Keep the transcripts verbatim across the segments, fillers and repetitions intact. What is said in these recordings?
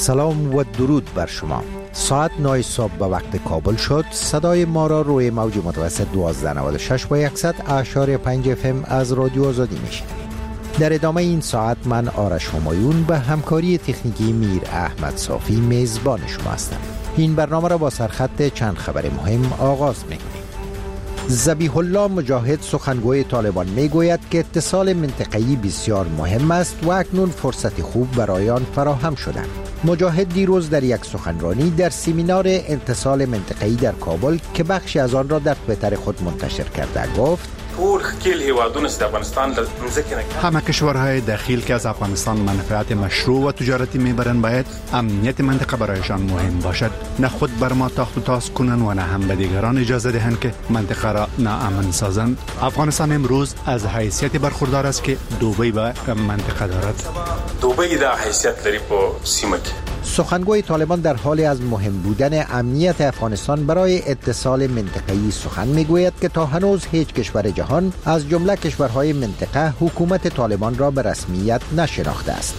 سلام و درود بر شما. ساعت نه صبح به وقت کابل شد. صدای ما را روی موج متوسط دوازده نود و شش با صد اعشاری پنج اف ام از رادیو آزادی میشنوید. در ادامه این ساعت من آرش همایون به همکاری تکنیکی میر احمد صافی میزبان شما هستم. این برنامه را با سرخط چند خبر مهم آغاز میکنیم. ذبیح الله مجاهد سخنگوی طالبان میگوید که اتصال منطقه‌ای بسیار مهم است و اکنون فرصت خوب برای آن فراهم شده. مجاهد دیروز در یک سخنرانی در سمینار اتصال منطقه‌ای در کابل که بخشی از آن را در توییتر خود منتشر کرده گفت: همه کشورهای داخل که از افغانستان منفعت مشروع و تجارتی میبرند باید امنیت منطقه برایشان مهم باشد. نه خود بر ما تاخت و تاز کنند و نه هم به دیگران اجازه دهند که منطقه را ناامن سازند. افغانستان امروز از حیثیت برخوردار است که دبی به منطقه دارد. دبی دا حیثیت داری په سیمه کې. سخنگوی طالبان در حال از مهم بودن امنیت افغانستان برای اتصال منطقه‌ای سخن میگوید که تا هنوز هیچ کشور جهان از جمله کشورهای منطقه حکومت طالبان را به رسمیت نشناخته است.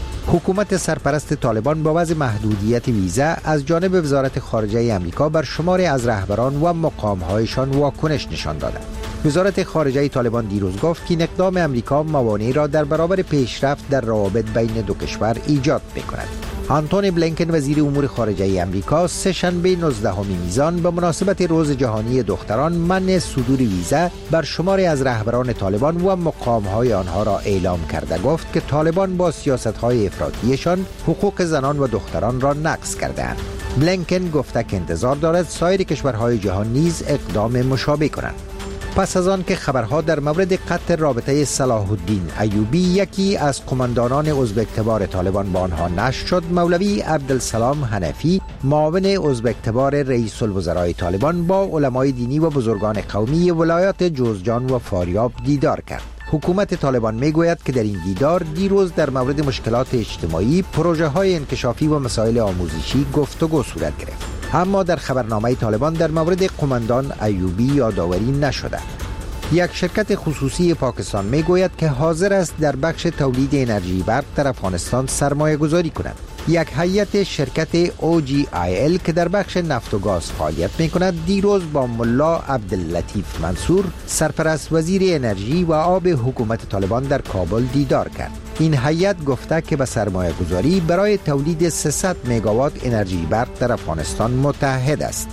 حکومت سرپرست طالبان با وضع محدودیت ویزا از جانب وزارت خارجه آمریکا بر شماری از رهبران و مقام‌هایشان واکنش نشان داده. وزارت خارجه طالبان دیروز گفت که این اقدام آمریکا موانعی را در برابر پیشرفت در روابط بین دو کشور ایجاد می‌کند. آنتونی بلینکن وزیر امور خارجه آمریکا سه شنبه نوزدهم میزان به مناسبت روز جهانی دختران منع صدور ویزا بر شماری از رهبران طالبان و مقام‌های آنها را اعلام کرده گفت که طالبان با سیاست‌های افراطیشان حقوق زنان و دختران را نقض کرده‌اند. بلینکن گفته که انتظار دارد سایر کشورهای جهان نیز اقدام مشابه کنند. پس از آن که خبرها در مورد قطع رابطه صلاح الدین ایوبی یکی از قماندانان ازبک‌تبار طالبان با آنها نشر شد، مولوی عبدالسلام حنفی معاون ازبک‌تبار رئیس الوزرای طالبان با علمای دینی و بزرگان قومی ولایات جوزجان و فاریاب دیدار کرد. حکومت طالبان میگوید که در این دیدار دیروز در مورد مشکلات اجتماعی، پروژه های انکشافی و مسائل آموزشی گفتگو صورت گرفت. اما در خبرنامه طالبان در مورد قماندان ایوبی یادآوری نشده. یک شرکت خصوصی پاکستان میگوید که حاضر است در بخش تولید انرژی برق در افغانستان سرمایه گذاری کند. یک هیئت شرکت او جی آی ال که در بخش نفت و گاز فعالیت می کند دیروز با ملا عبداللطیف منصور سرپرست وزیر انرژی و آب حکومت طالبان در کابل دیدار کرد. این هیئت گفته که به سرمایه گذاری برای تولید سیصد مگاوات انرژی برق در افغانستان متحد است.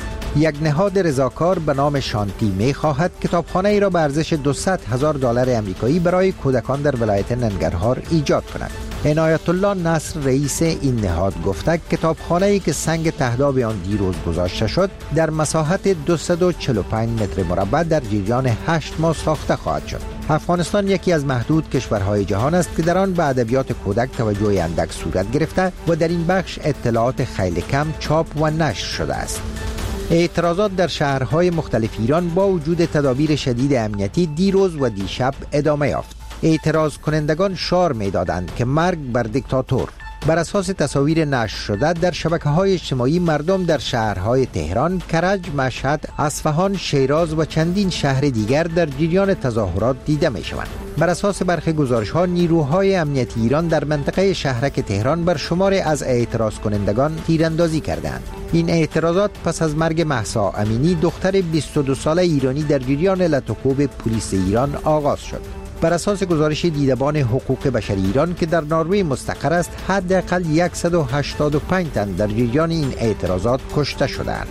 یک نهاد رضاکار به نام شانتی می خواهد کتابخانه ای را به ارزش دویست هزار دلار آمریکایی برای کودکان در ولایت ننگرهار ایجاد کند. عنایت الله نصر رئیس این نهاد گفته کتابخانه ای که سنگ تهداب آن دیروز گذاشته شد در مساحت دویست و چهل و پنج متر مربع در جریان هشت ماه ساخته خواهد شد. افغانستان یکی از محدود کشورهای جهان است که در آن به ادبیات کودک توجه اندک صورت گرفته و در این بخش اطلاعات خیلی کم چاپ و نشر شده است. اعتراضات در شهرهای مختلف ایران با وجود تدابیر شدید امنیتی دیروز و دیشب ادامه یافت. اعتراض کنندگان شعار می‌دادند که مرگ بر دیکتاتور. بر اساس تصاویر نشر شده در شبکه‌های اجتماعی مردم در شهرهای تهران، کرج، مشهد، اصفهان، شیراز و چندین شهر دیگر در جریان تظاهرات دیده می‌شوند. بر اساس برخی گزارش‌ها نیروهای امنیتی ایران در منطقه شهرک تهران بر شماری از اعتراض کنندگان تیراندازی کردند. این اعتراضات پس از مرگ مهسا امینی دختر بیست و دو ساله ایرانی در جریان لطوکوب پلیس ایران آغاز شد. بر اساس گزارش دیدبان حقوق بشر ایران که در نروژ مستقر است، حداقل صد و هشتاد و پنج تن در جریان این اعتراضات کشته شدند.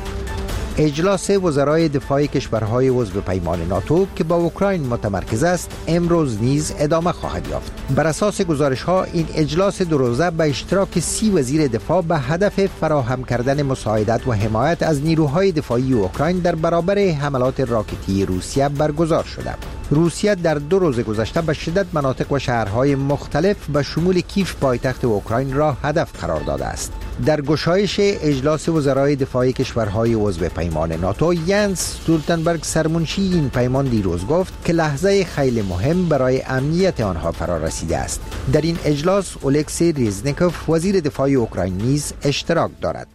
اجلاس وزرای دفاع کشورهای عضو پیمان ناتو که با اوکراین متمرکز است امروز نیز ادامه خواهد یافت. بر اساس گزارش‌ها این اجلاس دو روزه به اشتراک سی وزیر دفاع به هدف فراهم کردن مساعدت و حمایت از نیروهای دفاعی اوکراین در برابر حملات راکتی روسیه برگزار شده. روسیه در دو روز گذشته به شدت مناطق و شهرهای مختلف به شمول کیف پایتخت اوکراین را هدف قرار داده است. در گشایش اجلاس وزرای دفاع کشورهای عضو پیمان ناتو، ینس استولتنبرگ سرمنشی این پیمان دیروز گفت که لحظه خیلی مهم برای امنیت آنها فرا رسیده است. در این اجلاس اولکسی ریزنیکوف وزیر دفاع اوکراین نیز اشتراک دارد.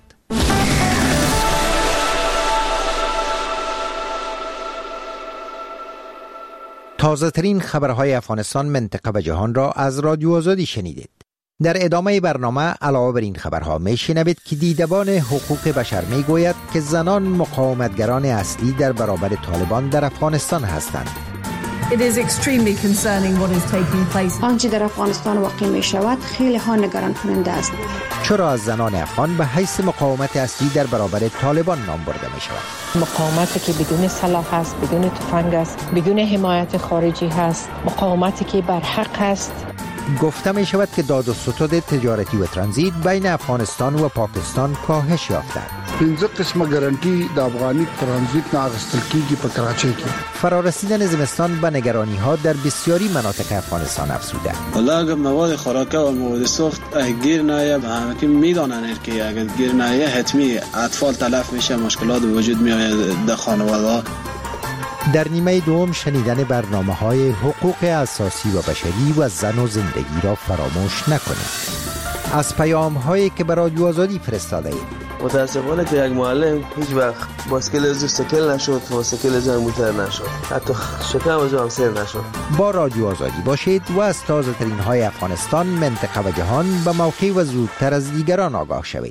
تازه ترین خبرهای افغانستان، منطقه و جهان را از رادیو آزادی شنیدید. در ادامه برنامه علاوه بر این خبرها میشنوید که دیدبان حقوق بشر میگوید که زنان مقاومتگران اصلی در برابر طالبان در افغانستان هستند. It is extremely concerning what is taking place. آنچه در افغانستان واقع می شود خیلی ها نگران کننده است. چرا از زنان افغان به حیث مقاومت اصلی در برابر طالبان نام برده می شود؟ مقاومتی که بدون سلاح است، بدون تفنگ است، بدون حمایت خارجی هست، مقاومتی که بر حق است. گفته می شود که داد و ستد تجارتی و ترانزیت بین افغانستان و پاکستان کاهش یافته. پنځه قسمه ګارانټي د افغاني ترانزیت نه اخیستل کیږي په کراچۍ کې. فرارسیدن زمستان به نگرانی ها در بسیاری مناطق افغانستان افزوده. حالا اگر مواد خوراکه و مواد سوخت گیر نیاید، همه که میدانن که اگر گیر نیاید حتمی اطفال تلف میشه، مشکلات وجود میآید در خانواده. در نیمه دوم شنیدن برنامه‌های حقوق اساسی و بشری و زن و زندگی را فراموش نکنید. از پیام‌هایی که برای رادیو آزادی فرستاده اید. متاسفانه که یک معلم هیچ وقت باسکل از سکل نشد، باسکل از موتر نشد، حتی شکم از هم سیر نشد. با رادیو آزادی باشید و از تازه ترین های افغانستان، منطقه و جهان به موقع و زودتر از دیگران آگاه شوید.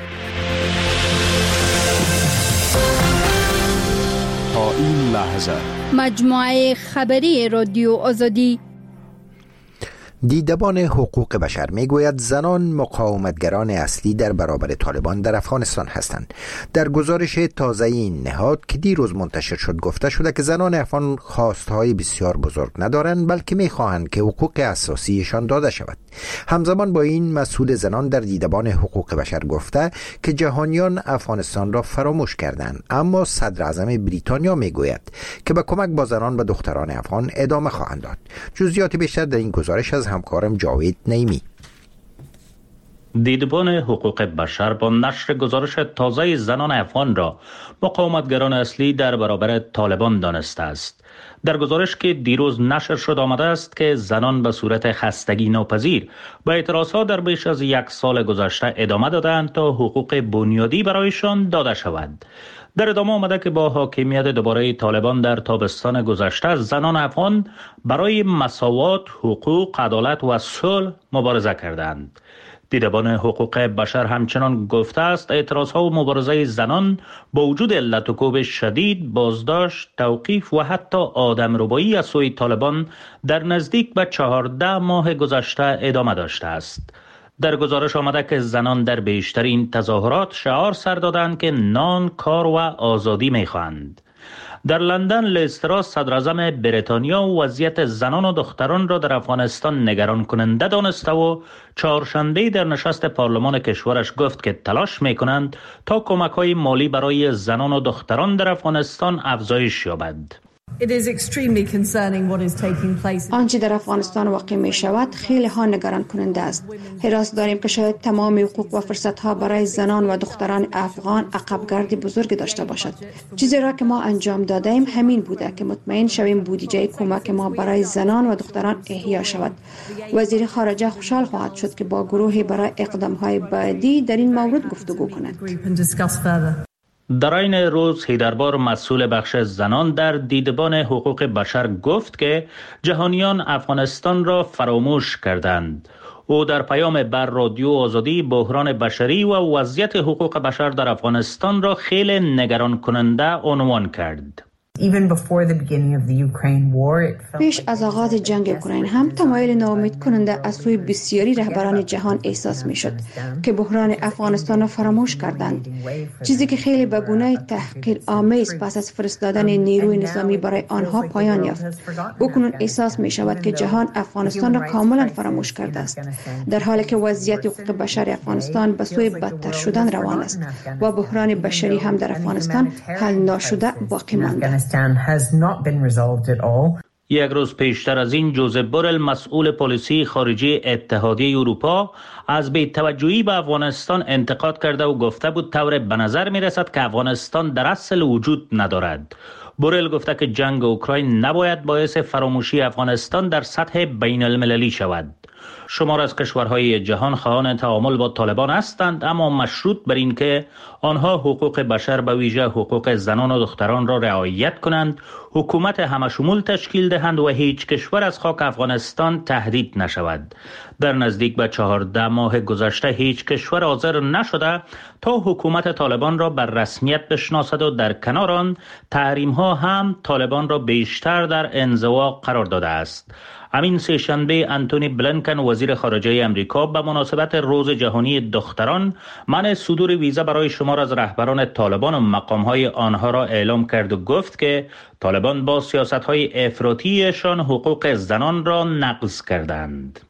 تا این لحظه مجموعه خبری رادیو آزادی. دیدبان حقوق بشر میگوید زنان مقاومتگران اصلی در برابر طالبان در افغانستان هستند. در گزارش تازه این نهاد که دیروز منتشر شد گفته شده که زنان افغان خواستهای بسیار بزرگ ندارند، بلکه میخواهند که حقوق اساسیشان داده شود. همزمان با این مسئول زنان در دیدبان حقوق بشر گفته که جهانیان افغانستان را فراموش کردند، اما صدر اعظم بریتانیا میگوید که به کمک با زنان و دختران افغان ادامه خواهند داد. جزئیات بیشتر در این گزارش از همکارم جاوید نیمی. دیدبان حقوق بشر با نشر گزارش تازه زنان افغان را مقاومتگران اصلی در برابر طالبان دانسته است. در گزارش که دیروز نشر شد آمده است که زنان به صورت خستگی ناپذیر با اعتراضها در بیش از یک سال گذشته ادامه دادند تا حقوق بنیادی برایشان داده شود. در ادامه آمده که با حاکمیت دوباره طالبان در تابستان گذشته زنان افغان برای مساوات، حقوق، عدالت و صلح مبارزه کردند. دیدبان حقوق بشر همچنان گفته است اعتراضها و مبارزه زنان با وجود علت و کوب شدید، بازداشت، توقیف و حتی آدمربایی از سوی طالبان در نزدیک به چهارده ماه گذشته ادامه داشته است. در گزارش آمده که زنان در بیشترین تظاهرات شعار سر دادند که نان، کار و آزادی می‌خواهند. در لندن لیز تراس صدر اعظم بریتانیا وضعیت زنان و دختران را در افغانستان نگران کننده دانسته و چهارشنبه در نشست پارلمان کشورش گفت که تلاش می‌کنند تا کمک‌های مالی برای زنان و دختران در افغانستان افزایش یابد. It is extremely concerning what is taking place. آنچه در افغانستان واقع می شود خیلی ها نگران کننده است. حراس داریم که شاید تمام حقوق و فرصت ها برای زنان و دختران افغان عقبگرد بزرگ داشته باشد. چیزی را که ما انجام داده ایم همین بوده که مطمئن شویم بودجه کمک ما برای زنان و دختران احیا شود. وزیر خارجه خوشحال خواهد شد که با گروهی برای اقدام های بعدی در این مورد گفتگو کند. در این روز هیدربار مسئول بخش زنان در دیدبان حقوق بشر گفت که جهانیان افغانستان را فراموش کردند. او در پیام بر رادیو آزادی بحران بشری و وضعیت حقوق بشر در افغانستان را خیلی نگران کننده عنوان کرد. پیش از آغاز جنگ اوکراین هم تمایل ناامید کننده از سوی بسیاری رهبران جهان احساس می شد که بحران افغانستان را فراموش کردند، چیزی که خیلی به گونه تحقیر آمیز پس از فرستادن نیروی نظامی برای آنها پایان یافت. اکنون احساس می شود که جهان افغانستان را کاملا فراموش کرده است، در حالی که وضعیت حقوق بشر افغانستان به سوی بدتر شدن روان است و بحران بشری هم در افغانستان حل نشده باقی مانده. یک روز پیشتر از این جوزف بورل مسئول پلیسی خارجی اتحادیه اروپا از بی‌توجهی به افغانستان انتقاد کرده و گفته بود طور به نظر می رسد که افغانستان در اصل وجود ندارد. بورل گفته که جنگ اوکراین نباید باعث فراموشی افغانستان در سطح بین المللی شود. شمار از کشورهای جهان خواهان تعامل با طالبان هستند، اما مشروط بر این که آنها حقوق بشر به ویژه حقوق زنان و دختران را رعایت کنند، حکومت همشمول تشکیل دهند و هیچ کشور از خاک افغانستان تهدید نشود. در نزدیک به چهارده ماه گذشته هیچ کشور حاضر نشده تا حکومت طالبان را بر رسمیت بشناسد و در کنار آن تحریم ها هم طالبان را بیشتر در انزوا قرار داده است. همین سه شنبه انتونی بلینکن وزیر خارجه امریکا به مناسبت روز جهانی دختران منع صدور ویزا برای شمار از رهبران طالبان و مقامهای آنها را اعلام کرد و گفت که طالبان با سیاست‌های افراطیشان حقوق زنان را نقض کردند.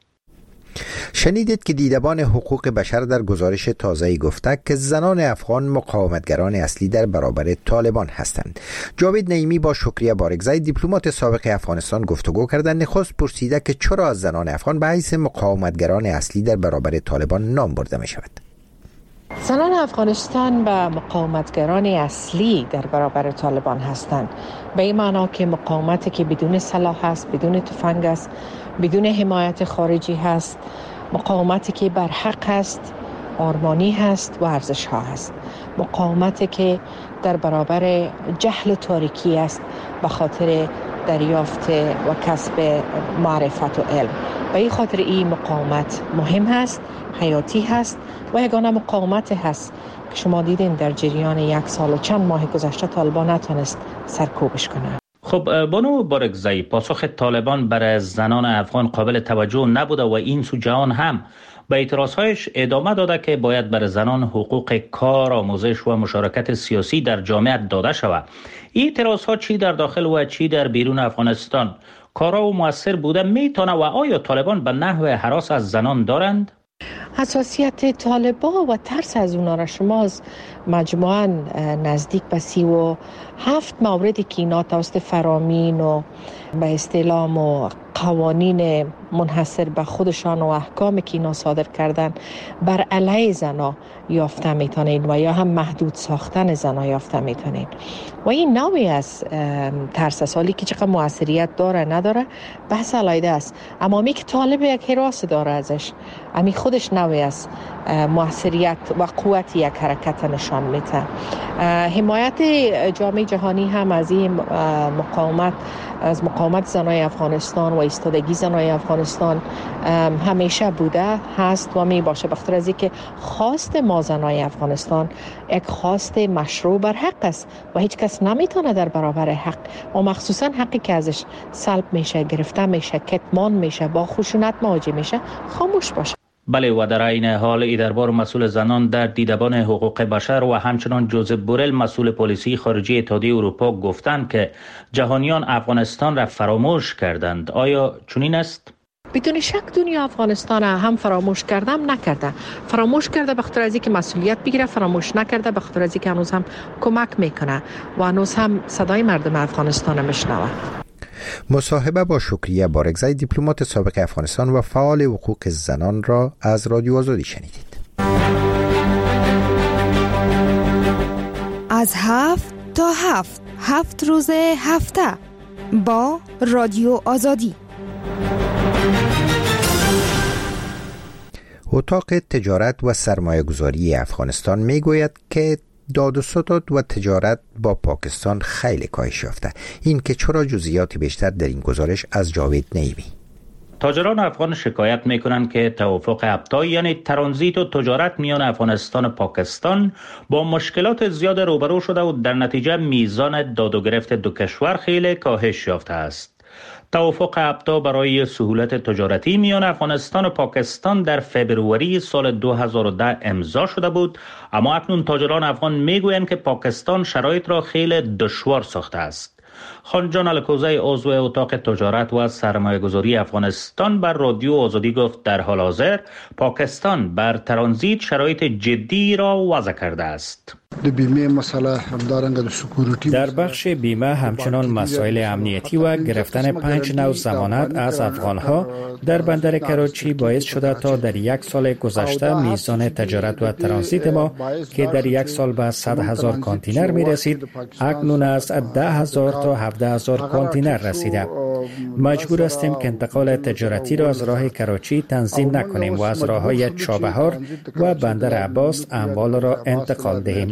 شنیدید که دیدبان حقوق بشر در گزارش تازه‌ای گفته که زنان افغان مقاومتگران اصلی در برابر طالبان هستند. جاوید نعیمی با شکریه بارگزای دیپلمات سابق افغانستان گفتگو کردند. نخست پرسیده که چرا از زنان افغان به حیث مقاومتگران اصلی در برابر طالبان نام برده می شود. زنان افغانستان به مقاومتگران اصلی در برابر طالبان هستند، به این معنا که مقاومتی که بدون سلاح است، بدون تفنگ است، بدون حمایت خارجی هست، مقاومتی که بر حق است، آرمانی هست و ارزش ها هست، مقاومتی که در برابر جهل و تاریکی است به خاطر دریافت و کسب معرفت و علم. به این خاطر این مقاومت مهم هست، حیاتی هست و یگانه مقاومت هست که شما دیدین در جریان یک سال و چند ماه گذشته طالبان نتونست سرکوبش کنه. خب بانو بارگزایی، پاسخ طالبان برای زنان افغان قابل توجه نبوده و این سو جهان هم به اعتراضهایش ادامه داده که باید برای زنان حقوق کار، آموزش و مشارکت سیاسی در جامعه داده شود. این اعتراضها چی در داخل و چی در بیرون افغانستان کارا و مؤثر بوده میتونه و آیا طالبان به نحو هراس از زنان دارند؟ حساسیت طالبان و ترس از اونا را شما از مجموعاً نزدیک به سی و هفت موردی که اینا توسط فرامین و به اصطلاح و قوانین منحصر به خودشان و احکامی که اینا صادر کردن بر علیه زنا یافته میتونین و یا هم محدود ساختن زنا یافته میتونین و این نوعی از ترس سالی که چقدر مؤثریت داره نداره بحث علیده است، اما می که طالب یک حراس داره ازش، امی خودش نوعی از مؤثریت و قوت یک حرکت نشان میده. حمایت جامعه جهانی هم از این مقاومت از مقاومت زنای افغانستان و ایستادگی زنای افغانستان همیشه بوده هست و می باشه، بخاطر از اینکه خواست ما زنای افغانستان یک خواست مشروع بر حق است و هیچ کس نمیتونه در برابر حق و مخصوصا حقی که ازش سلب میشه، گرفته میشه، کتمان میشه، با خشونت مواجه میشه خاموش باشه. بله، و در این حال ای دربار مسئول زنان در دیدبان حقوق بشر و همچنان جوزف بورل مسئول پلیسی خارجی اتحادیه اروپا گفتند که جهانیان افغانستان را فراموش کردند. آیا چنین است؟ بدون شک دنیا افغانستان هم فراموش کرده هم نکرده. فراموش کرده به خاطر از اینکه مسئولیت بگیره، فراموش نکرده به خاطر از اینکه هنوز هم کمک میکنه و هنوز هم صدای مردم افغانستان میشنوه. مصاحبه با شکریه بارگزای دیپلمات سابق افغانستان و فعال حقوق زنان را از رادیو آزادی شنیدید. از هفت تا هفت هفت روز هفته با رادیو آزادی. اتاق تجارت و سرمایه گذاری افغانستان می گوید که داد و ستد و تجارت با پاکستان خیلی کاهش یافته. این که چرا جزئیات بیشتر در این گزارش از جاوید نعیمی. تاجران افغان شکایت میکنند که توافق ابتا یعنی ترانزیت و تجارت میان افغانستان و پاکستان با مشکلات زیاد روبرو شده و در نتیجه میزان داد و گرفت دو کشور خیلی کاهش یافته است. توافق ابتا برای سهولت تجارتی میان افغانستان و پاکستان در فبروری سال دو هزار و ده امضا شده بود، اما اکنون تاجران افغان میگویند که پاکستان شرایط را خیلی دشوار ساخته است. خانجان الکوزی عضو اتاق تجارت و سرمایه‌گذاری افغانستان بر رادیو آزادی گفت در حال حاضر پاکستان بر ترانزیت شرایط جدی را وضع کرده است. در بخش بیمه همچنان مسائل امنیتی و گرفتن پنج نوع ضمانت از افغانها در بندر کراچی باعث شده تا در یک سال گذشته میزان تجارت و ترانزیت ما که در یک سال به صد هزار کانتینر می رسید اکنون از ده هزار تا هفده هزار کانتینر رسیده. مجبور هستیم که انتقال تجارتی را از راه کراچی تنظیم نکنیم و از راههای چابهار و بندر عباس اموال را انتقال دهیم.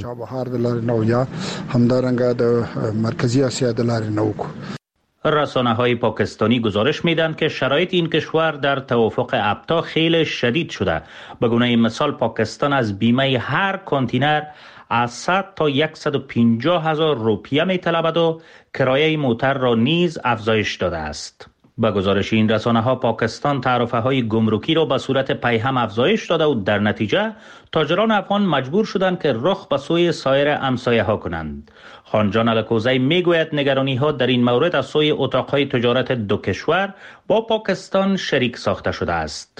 مرکزی آسیا د لارې نه وکړو. رسانه های پاکستانی گزارش میدن که شرایط این کشور در توافق ابتا خیلی شدید شده. به گونه مثال پاکستان از بیمه هر کانتینر از صد تا صد و پنجاه هزار روپیه می طلبد و کرایه موتر را نیز افزایش داده است. با گزارش این رسانه ها پاکستان تعرفه های گمرکی را به صورت پیهم افزایش داده و در نتیجه تاجران افغان مجبور شدند که رخ به سوی سایر همسایه ها کنند. خانجان الکوزی میگوید نگرانی ها در این مورد از سوی اتاق های تجارت دو کشور با پاکستان شریک ساخته شده است.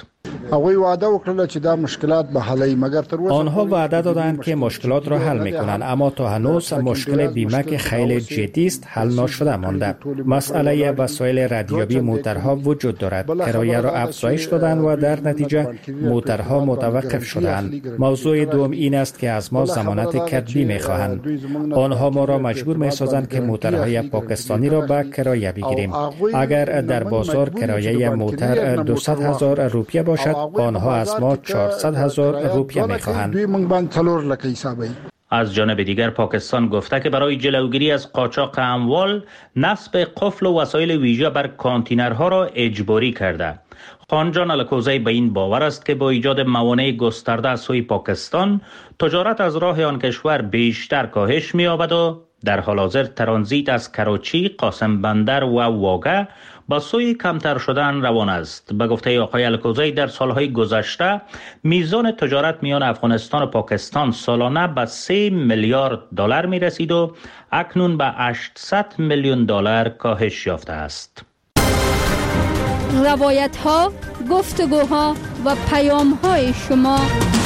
آنها وعده دادند که مشکلات را حل می‌کنند، اما تا هنوز مشکل بیمه که خیلی جدی است حل نشده مانده. مسئله وسایل ردیابی موترها وجود دارد. کرایه را افزایش دادند و در نتیجه موترها متوقف شدند. موضوع دوم این است که از ما ضمانت کتبی می‌خواهند. آنها ما را مجبور می‌سازند که موترهای پاکستانی را به کرایه بگیریم. اگر در بازار کرایه موتر دویست هزار روپیه باشد، آنها از ما چهارصد هزار روپیه می‌خواهند. از جانب دیگر پاکستان گفته که برای جلوگیری از قاچاق اموال نصب قفل و وسایل ویژه بر کانتینرها را اجباری کرده. خانجان الکوزی به این باور است که با ایجاد موانع گسترده از سوی پاکستان تجارت از راه آن کشور بیشتر کاهش می‌یابد و در حال حاضر ترانزیت از کراچی، قاسم بندر و واگه با سوی کمتر شدن روان است. به گفته آقای الکوزی در سالهای گذشته میزان تجارت میان افغانستان و پاکستان سالانه به سه میلیارد دلار می رسید و اکنون به هشتصد میلیون دلار کاهش یافته است. روایت ها، گفتگوها و پیام های شما.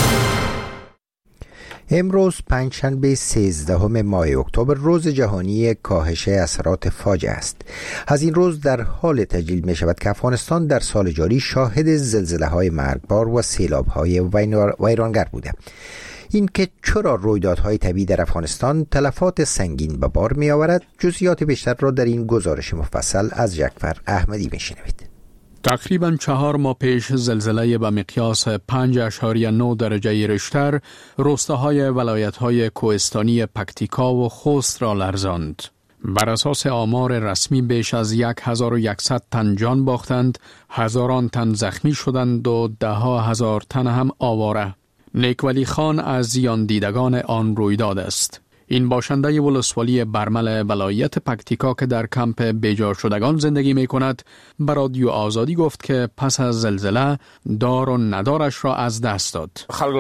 امروز پنجشنبه سیزدهم ماه اکتبر روز جهانی کاهش اثرات فاجعه است. از این روز در حال تجلیل می شود که افغانستان در سال جاری شاهد زلزله های مرگبار و سیلاب های ویرانگر بوده. این که چرا رویدادهای طبیعی در افغانستان تلفات سنگین به بار می آورد، جزئیات بیشتر را در این گزارش مفصل از جعفر احمدی می شنوید. تقریباً چهار ماه پیش زلزله به مقیاس پنج اشاریه نه درجه ریشتر روستاهای ولایت‌های کوهستانی پکتیکا و خوست را لرزاند. بر اساس آمار رسمی بیش از هزار و صد تن جان باختند، هزاران تن زخمی شدند و ده ها هزار تن هم آواره. نیکولی خان از زیان دیدگان آن رویداد است. این باشنده ولسوالی برمل ولایت پکتیکا که در کمپ بیجار شدگان زندگی می کند به رادیو آزادی گفت که پس از زلزله دار و ندارش را از دست داد.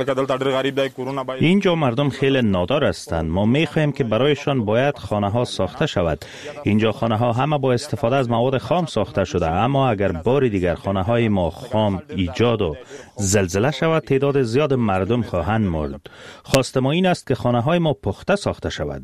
اینجا مردم خیلی نادار هستند. ما می خواهیم که برایشان باید خانه ها ساخته شود. اینجا خانه ها همه با استفاده از مواد خام ساخته شده، اما اگر بار دیگر خانه های ما خام ایجاد و زلزله شود تعداد زیاد مردم خواهند مرد. خواست ما این است که خانه های ما پخته ساخته شود.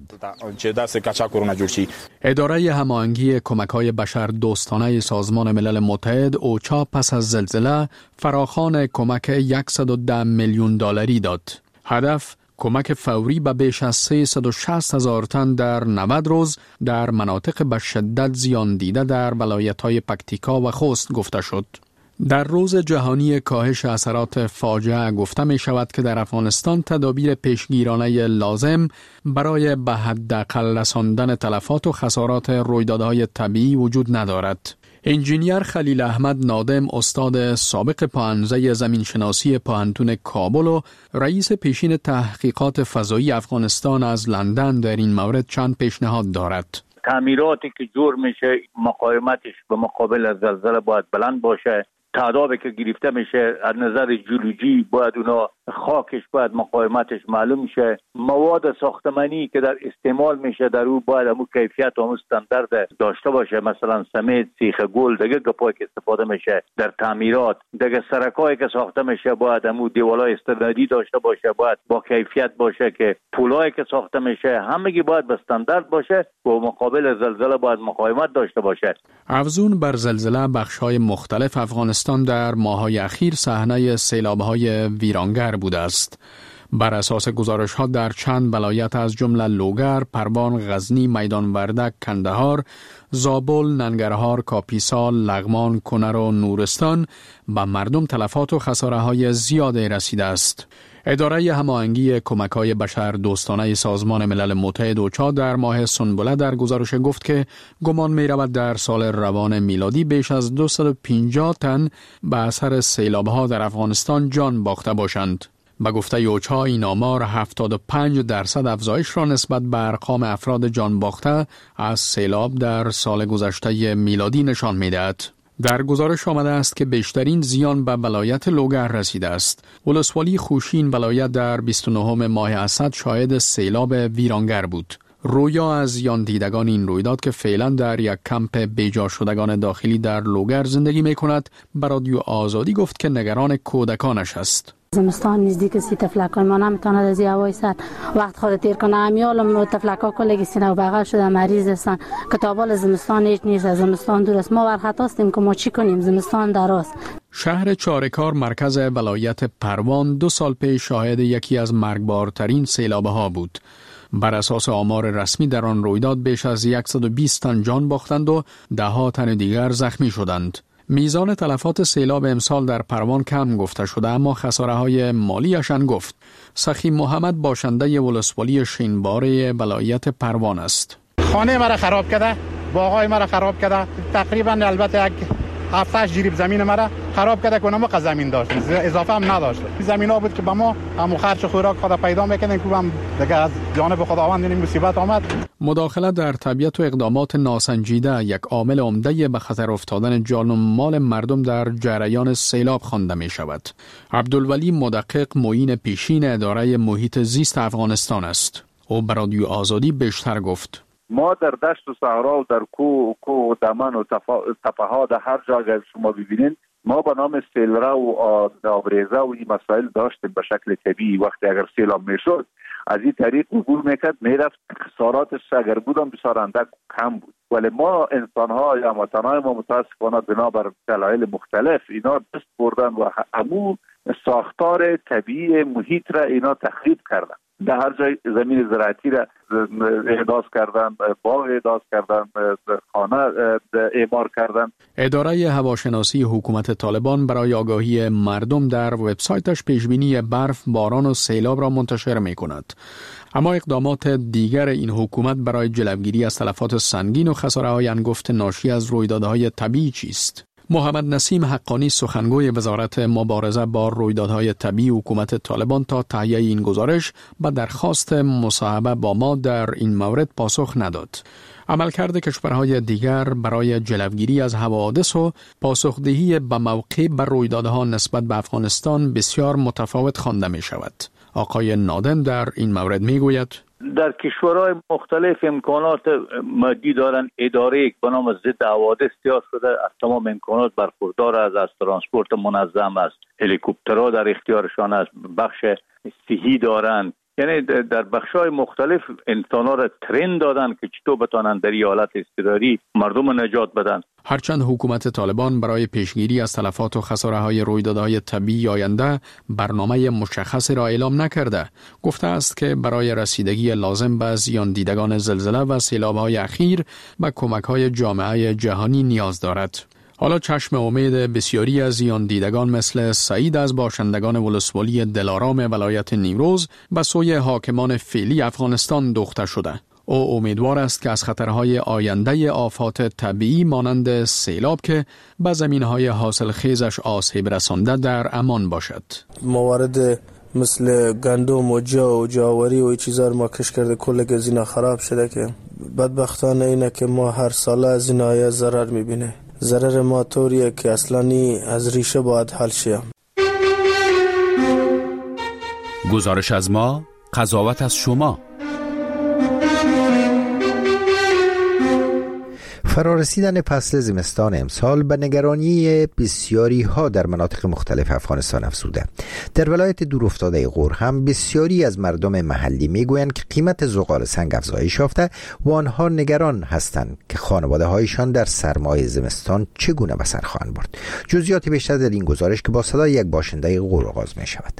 اداره هماهنگی کمک‌های بشر دوستانه سازمان ملل متحد اوچا پس از زلزله فراخوان کمک صد و ده میلیون دلاری داد. هدف کمک فوری به بیش از سیصد و شصت هزار تن در نود روز در مناطق به شدت زیان دیده در ولایت‌های پکتیکا و خوست گفته شد. در روز جهانی کاهش اثرات فاجعه گفته می شود که در افغانستان تدابیر پیشگیرانه لازم برای به حداقل رساندن تلفات و خسارات رویدادهای طبیعی وجود ندارد. انجینیر خلیل احمد نادم، استاد سابق پاهنزه زمینشناسی پاهنتون کابل و رئیس پیشین تحقیقات فضایی افغانستان از لندن، در این مورد چند پیشنهاد دارد. تعمیراتی که جور میشه مقاومتش به مقابل از زلزله باید بلند باشه. تعدادی که گرفته میشه از نظر جیولوژی باید اونا خاکش باید مقاومتش معلوم شه. مواد ساختمانی که در استعمال میشه در او باید همون کیفیت و همون استاندارد داشته باشه. مثلا سمید، سیخ گل، دیگه گپایی که استفاده میشه در تعمیرات، دیگه سرکایی که ساخته میشه باید همون دیوالای استنادی داشته باشه، باید با کیفیت باشه. که پولایی که ساخته میشه همگی باید به استاندارد باشه و مقابل زلزله باید مقاومت داشته باشه. افزون بر زلزله بخش‌های مختلف افغانستان در ماه‌های اخیر صحنه سیلاب‌های ویرانگر بوده است. بر اساس گزارش ها در چند ولایت از جمله لوگر، پروان، غزنی، میدان وردک، کندهار، زابل، ننگرهار، کاپیسا، لغمان، کنر و نورستان به مردم تلفات و خساره های زیادی رسیده است. اداره هماهنگی کمک‌های بشر دوستانه سازمان ملل متحد اوچا در ماه سنبله در گزارش گفت که گمان می‌رود در سال روان میلادی بیش از دویست و پنجاه تن به اثر سیلاب‌ها در افغانستان جان باخته باشند. به گفته اوچا این آمار هفتاد و پنج درصد افزایش را نسبت به ارقام افراد جان باخته از سیلاب در سال گذشته میلادی نشان می‌دهد. در گزارش آمده است که بیشترین زیان به ولایت لوگر رسیده است. ولسوالی خوشین ولایت در بیست و نهم ماه اسد شاهد سیلاب ویرانگر بود. رویا از زیان دیدگان این رویداد که فعلا در یک کمپ بیجا شدگان داخلی در لوگر زندگی می کند به رادیو آزادی گفت که نگران کودکانش است. زمستان نزدیک سی تفلکای ما نمیتونه از هوای سرد وقت خود تیر کنه. امیالم تفلکا کلگی سینه و بغل شده مریض هستن. کتابال زمستان هیچ نیست، از زمستان دور است. ما ورخط هستیم که ما چی کنیم، زمستان دراست. شهر چارکار مرکز ولایت پروان دو سال پیش شاهد یکی از مرگبارترین سیلاب‌ها بود. بر اساس آمار رسمی در آن رویداد بیش از صد و بیست تن جان باختند و ده ها تن دیگر زخمی شدند. میزان تلفات سیلاب امسال در پروان کم گفته شده اما خساره های مالیشان گفت. سخی محمد باشنده ولسوالی شینباره ولایت پروان است. خانه مرا خراب کرده، باغای مرا خراب کرده، تقریبا البته یک هفتش جریب زمین مرا خراب کرده که ما زمین داشت، اضافه هم نداشت. زمین ها بود که با ما هم خرج خوراک خود پیدا میکنیم که هم دیگه از جانب خداوند این مصیبت آمد. مداخله در طبیعت و اقدامات ناسنجیده یک عامل عمده به خطر افتادن جان و مال مردم در جریان سیلاب خوانده می شود. عبدالولی مدقق معین پیشین اداره محیط زیست افغانستان است. او به رادیو آزادی بیشتر گفت. ما در دشت و صحرا و در کوه و کوه و دمن و تپه ها در هر جا اگر شما ببینید ما به نام سیلرا و آبریزه و این مسائل داشتیم به شکل طبیعی. وقتی اگر سیلاب میشد از این طریق عبور میکرد میرفت، خساراتش اگر بودم بسیار اندک کم بود. ولی ما انسان ها یا وطنهای ما متاسفانه بنابر دلایل مختلف اینا دست بردن و همو ساختار طبیعی محیط را اینا تخریب کردن. در هر جای زمین زراعتی را احداث کردن، باغ احداث کردن، خانه اعمار کردن. اداره هواشناسی حکومت طالبان برای آگاهی مردم در وبسایتش پیشبینی برف، باران و سیلاب را منتشر می کند. اما اقدامات دیگر این حکومت برای جلوگیری از تلفات سنگین و خساره‌های انگفت ناشی از رویدادهای طبیعی چیست؟ محمد نسیم حقانی سخنگوی وزارت مبارزه با رویدادهای طبیعی حکومت طالبان تا تهیه این گزارش به درخواست مصاحبه با ما در این مورد پاسخ نداد. عملکرد کشورهای دیگر برای جلوگیری از حوادث و پاسخدهی به موقع بر رویدادها نسبت به افغانستان بسیار متفاوت خوانده می شود. آقای نادم در این مورد می گوید در کشورهای مختلف امکانات مادی دارن. اداره به نام ضد حوادث تیار شده، از تمام امکانات برخوردار است، از ترانسپورت منظم است، هلیکوپترها در اختیارشان است، بخش صحی دارن. یعنی در بخش‌های مختلف انسان‌ها را ترین دادن که چطور بتانن در این حالت اضطراری مردم نجات بدن. هرچند حکومت طالبان برای پیشگیری از تلفات و خساره‌های رویدادهای طبیعی آینده برنامه مشخصی را اعلام نکرده، گفته است که برای رسیدگی لازم به زیان دیدگان زلزله و سیلاب‌های اخیر به کمک‌های جامعه جهانی نیاز دارد. حالا چشم امید بسیاری از زیان دیدگان مثل سعید از باشندگان ولسوالی دلارام ولایت نیمروز به سوی حاکمان فعلی افغانستان دوخته شده. او امیدوار است که از خطرهای آینده آفات طبیعی مانند سیلاب که به زمینهای حاصل خیزش آسیب رسانده در امان باشد. موارد مثل گندم و جا و جاوری و چیزا رو ما کش کرده، کل گزینا خراب شده که بدبختانه اینه که ما هر سال از این آیه ضرر میبینه. ضرر ما طوریه که اصلانی از ریشه باید حل شه. گزارش از ما، قضاوت از شما. فرارسیدن فصل زمستان امسال به نگرانی بسیاری ها در مناطق مختلف افغانستان افزوده. در ولایت دورافتاده غور هم بسیاری از مردم محلی میگویند که قیمت زغال سنگ افزایش یافته و آنها نگران هستند که خانواده هایشان در سرمای زمستان چگونه به سر خواهند برد. جزئیات بیشتر در این گزارش که با صدای یک باشنده غور آغاز می شود.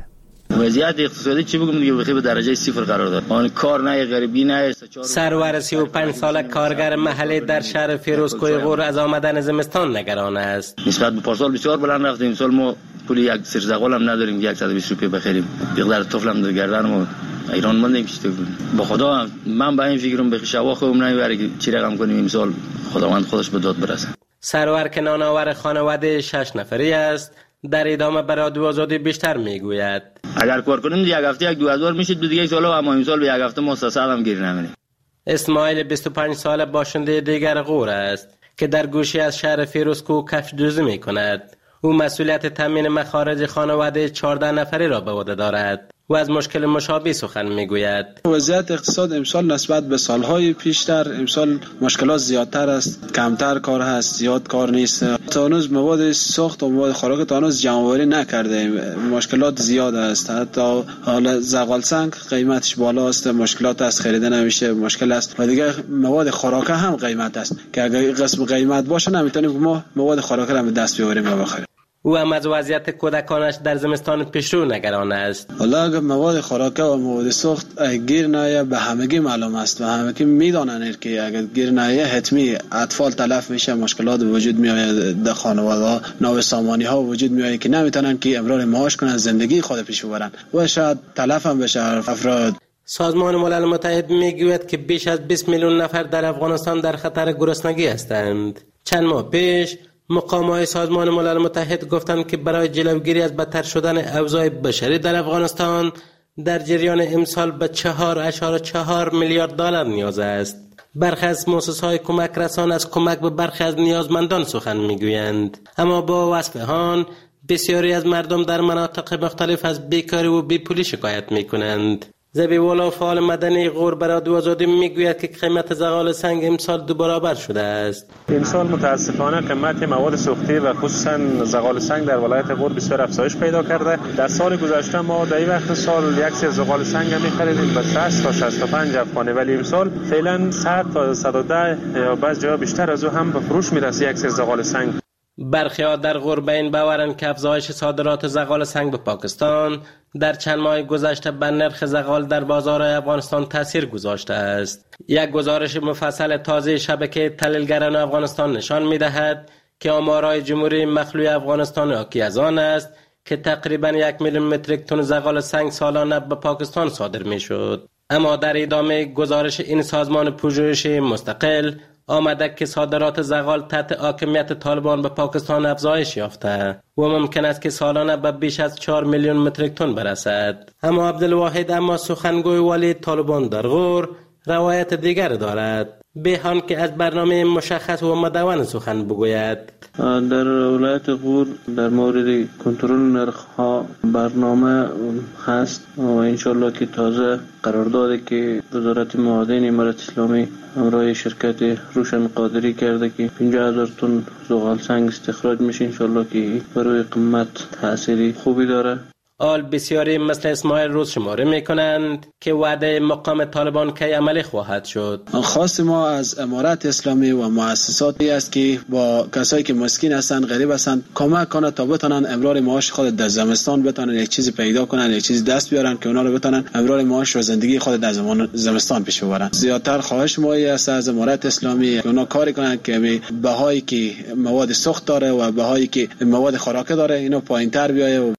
وضعیت اقتصادی چی بگم دیگه بخیر به درجه صفر قرار داد. آن کار نه، غریبی نه. سرور سی و پنج ساله کارگر محلی در شهر فیروزکوه غور از آمدن زمستان نگران است. نسبت به پارسال بسیار بلند رفت. امسال ما پول یک سرزغال هم نداریم، صد و بیست روپیه بخریم. بقدر طفل هم در گردن ما ایران مندیم که با خدا من با این فکرم به شوا خوم نمیبره که چی رقم کنیم امسال خداوند خودش به داد برسه. سرور که نانآور خانواده شش نفری است در ادامه برای دو آزادی بیشتر میگوید اگر کار کنیم یک هفته یک دو هزار میشد دو دیگه سالا، اما امسال به یک هفته ما سه هم گیر نمیریم. اسماعیل بیست و پنج ساله باشنده دیگر غور است که در گوشه از شهر فیروزکوه کفش دوزی میکند. او مسئولیت تامین مخارج خانواده چهارده نفری را به عهده دارد و از مشکل مشابه سخن میگوید. وضعیت اقتصاد امسال نسبت به سالهای پیشتر امسال مشکلات زیادتر است، کمتر کار هست، زیاد کار نیست. تا هنوز مواد سوخت و مواد خوراک تا هنوز جمع‌آوری نکرده، مشکلات زیاد است. حتی حالا زغال سنگ قیمتش بالا است، مشکلات است، خریده نمیشه، مشکل است. و دیگه مواد خوراک هم قیمت است که اگر قسم قیمت باشه نمیتونیم ما مواد خوراک را به دست بیاریم و بخریم. او هم از وضعیت کودکانش در زمستان پیشرو نگران است. حالا اگر مواد خوراک و مواد سوخت گیر نایه به همگی معلوم است و همگی میدانن که اگر گیر نایه حتمی اطفال تلف میشه، مشکلات وجود میآید در خانواده، نابسامانی ها وجود میآید که نمیتونن که امرار معاش کنن، زندگی خود پیش ببرن و شاید تلف هم بشه افراد. سازمان ملل متحد میگوید که بیش از بیست میلیون نفر در افغانستان در خطر گرسنگی هستند. چند ماه پیش مقام‌های سازمان ملل متحد گفتند که برای جلوگیری از بدتر شدن اوضاع بشری در افغانستان در جریان امسال به چهار اشاره چهار میلیارد دلار نیاز است. برخی از مؤسسه‌های کمک رسان از کمک به برخی از نیازمندان سخن میگویند، اما با وصف آن بسیاری از مردم در مناطق مختلف از بیکاری و بیپولی شکایت میکنند. زبیوالا فعال مدنی غور برای دو آزادی میگوید که قیمت زغال سنگ امسال دو برابر شده است. امسال متاسفانه قیمت مواد سوختی و خصوصا زغال سنگ در ولایت غور بسیار افزایش پیدا کرده. در سال گذشته ما در این وقت سال یک سری زغال سنگ می‌خریدیم به شصت تا شصت و پنج افغانی، ولی امسال فعلا صد تا صد و ده یا بعضی جا بیشتر از او هم به فروش میرسه یک سری زغال سنگ. برخی ها در غور به این باورند که افزایش صادرات زغال سنگ به پاکستان در چند ماه گذشته بر نرخ زغال در بازار افغانستان تاثیر گذاشته است. یک گزارش مفصل تازه شبکه تحلیلگران افغانستان نشان می‌دهد که آمارهای جمهوری مخلوع افغانستان حاکی از آن است که تقریباً یک میلیون متریک تن زغال سنگ سالانه به پاکستان صادر می‌شد. اما در ادامه گزارش این سازمان پژوهشی مستقل آمده که صادرات زغال تحت حاکمیت طالبان به پاکستان افزایش یافته و ممکن است که سالانه به بیش از چهار میلیون متریک تن برسد. اما عبدالواحد اما سخنگوی والی طالبان در غور روایت دیگر دارد، به آن که از برنامه مشخص و مدون سخن بگوید. در ولایت غور در مورد کنترل نرخ‌ها برنامه هست و انشالله که تازه قراردادی که وزارت معادن امارت اسلامی همراه شرکت روشن قادری کرده که پنجاه هزار تن زغال سنگ استخراج میشه، انشالله که برای قیمت تأثیری خوبی داره. آل بسیاری مثل اسماعیل روز شماره میکنند که وعده مقام طالبان کی عملی خواهد شد. خواست ما از امارت اسلامی و مؤسساتی است که با کسایی که مسکین هستند، غریب هستند، کمک کنه تا بتونن امرار معاش خود در زمستان بتونن یک چیزی پیدا کنن، یک چیزی دست بیارن که اونا رو بتونن امرار معاش و زندگی خود در زمستان پیش ببرن. زیادتر خواهش ما است از امارت اسلامی که اونا کاری کنن که بهایی که مواد سوخت داره و بهایی که مواد خوراک داره اینو پایین‌تر بیایه.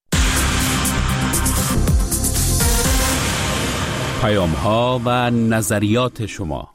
پیام ها و نظریات شما.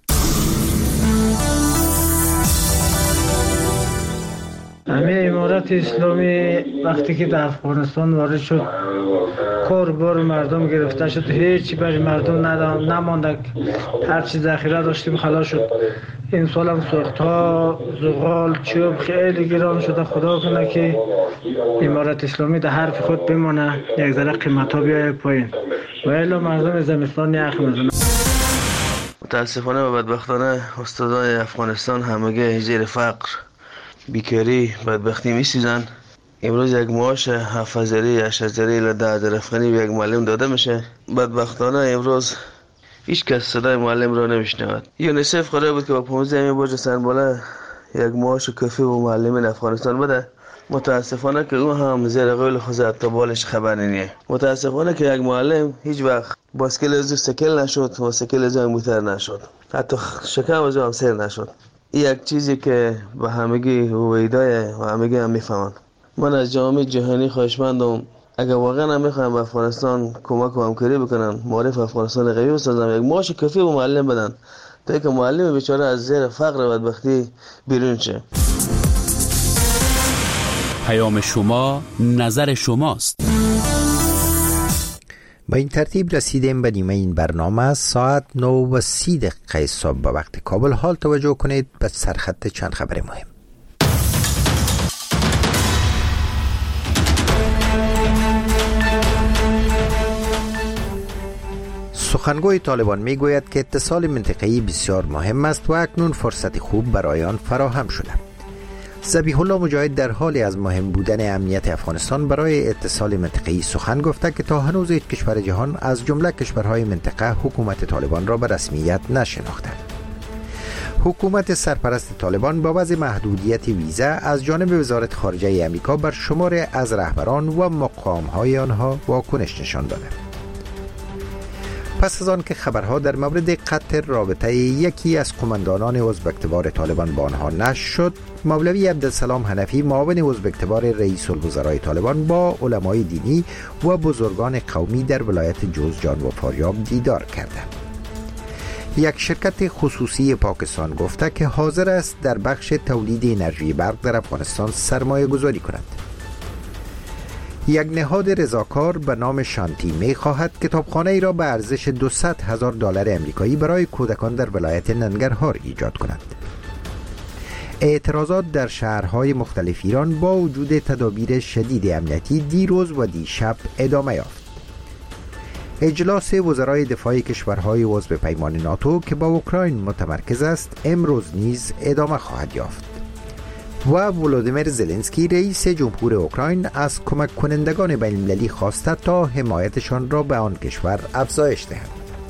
همه امارت اسلامی وقتی که در افغانستان وارد شد کار بار مردم گرفته شد، هیچی برای مردم نمانده، هر چی ذخیره داشتیم خلاص شد. این سال هم سوخت ها، زغال، چوب خیلی گران شده. خدا کنه که امارت اسلامی در حرف خود بمانه، یک ذره قیمت ها بیایه پایین و الا مردم زمستان یخ میزنه. متاسفانه و بدبختانه استادان افغانستان همگی زیر فقر، بیکاری، بدبختی میسیزن. امروز یک معاش هفت هزاری، هشت هزاری الی ده هزار افغانی به یک معلم داده میشه. بدبختانه امروز هیچ کس صدای معلم را نمیشنود. یونیسف قرار بود که با پانزده برج سنباله یک معاش کافی و معلمین افغانستان بده. متاسفانه که او هم زیر قول خود تا بالش خبر نیه. متاسفانه که یک معلم هیچ وقت باسکل از سکل نشد و سکل از موتر نشد، حتی شکم از هم سیر نشد. یک چیزی که به همگی ویدای و همگی هم میفهمن. من از جامعه جهانی خواهشمندم اگر واقعا هم میخوایم افغانستان کمک و همکاری بکنن، معرف افغانستان قوی بسازن، یک معاش کافی و معلم بدن تا که معلم بیچاره از زیر فقر و بدبختی بیرون شه. پیام شما، نظر شماست. با این ترتیب رسیدیم به نیمه این برنامه. ساعت نه و سی دقیقه صبح به وقت کابل. حال توجه کنید به سرخط چند خبر مهم. سخنگوی طالبان می گوید که اتصال منطقه‌ای بسیار مهم است و اکنون فرصت خوب برای آن فراهم شده. ذبیح الله مجاهد در حالی از مهم بودن امنیت افغانستان برای اتصال منطقه‌ای سخن گفته که تا هنوز هیچ کشور جهان از جمله کشورهای منطقه حکومت طالبان را به رسمیت نشناخته. حکومت سرپرست طالبان با وضع محدودیت ویزا از جانب وزارت خارجه آمریکا بر شمار از رهبران و مقام‌های آنها واکنش نشان داده. پس از آن که خبرها در مورد قطع رابطه یکی از قماندانان حزب اکتبار طالبان با آنها نشر شد، مولوی عبدالسلام حنفی معاون حزب اکتبار رئیس الوزرای طالبان با علمای دینی و بزرگان قومی در ولایت جوزجان و فاریاب دیدار کردند. یک شرکت خصوصی پاکستان گفته که حاضر است در بخش تولید انرژی برق در افغانستان سرمایه گذاری کند. یک نهاد رضاکار به نام شانتی می خواهد کتابخانه ای را به ارزش دویست هزار دلار امریکایی برای کودکان در ولایت ننگرهار ایجاد کند. اعتراضات در شهرهای مختلف ایران با وجود تدابیر شدید امنیتی دیروز و دیشب ادامه یافت. اجلاس وزرای دفاع کشورهای عضو پیمان ناتو که با اوکراین متمرکز است امروز نیز ادامه خواهد یافت. و ولودیمیر زلنسکی رئیس جمهور اوکراین از کمک کنندگان بین المللی خواسته تا حمایتشان را به آن کشور افزایش دهند.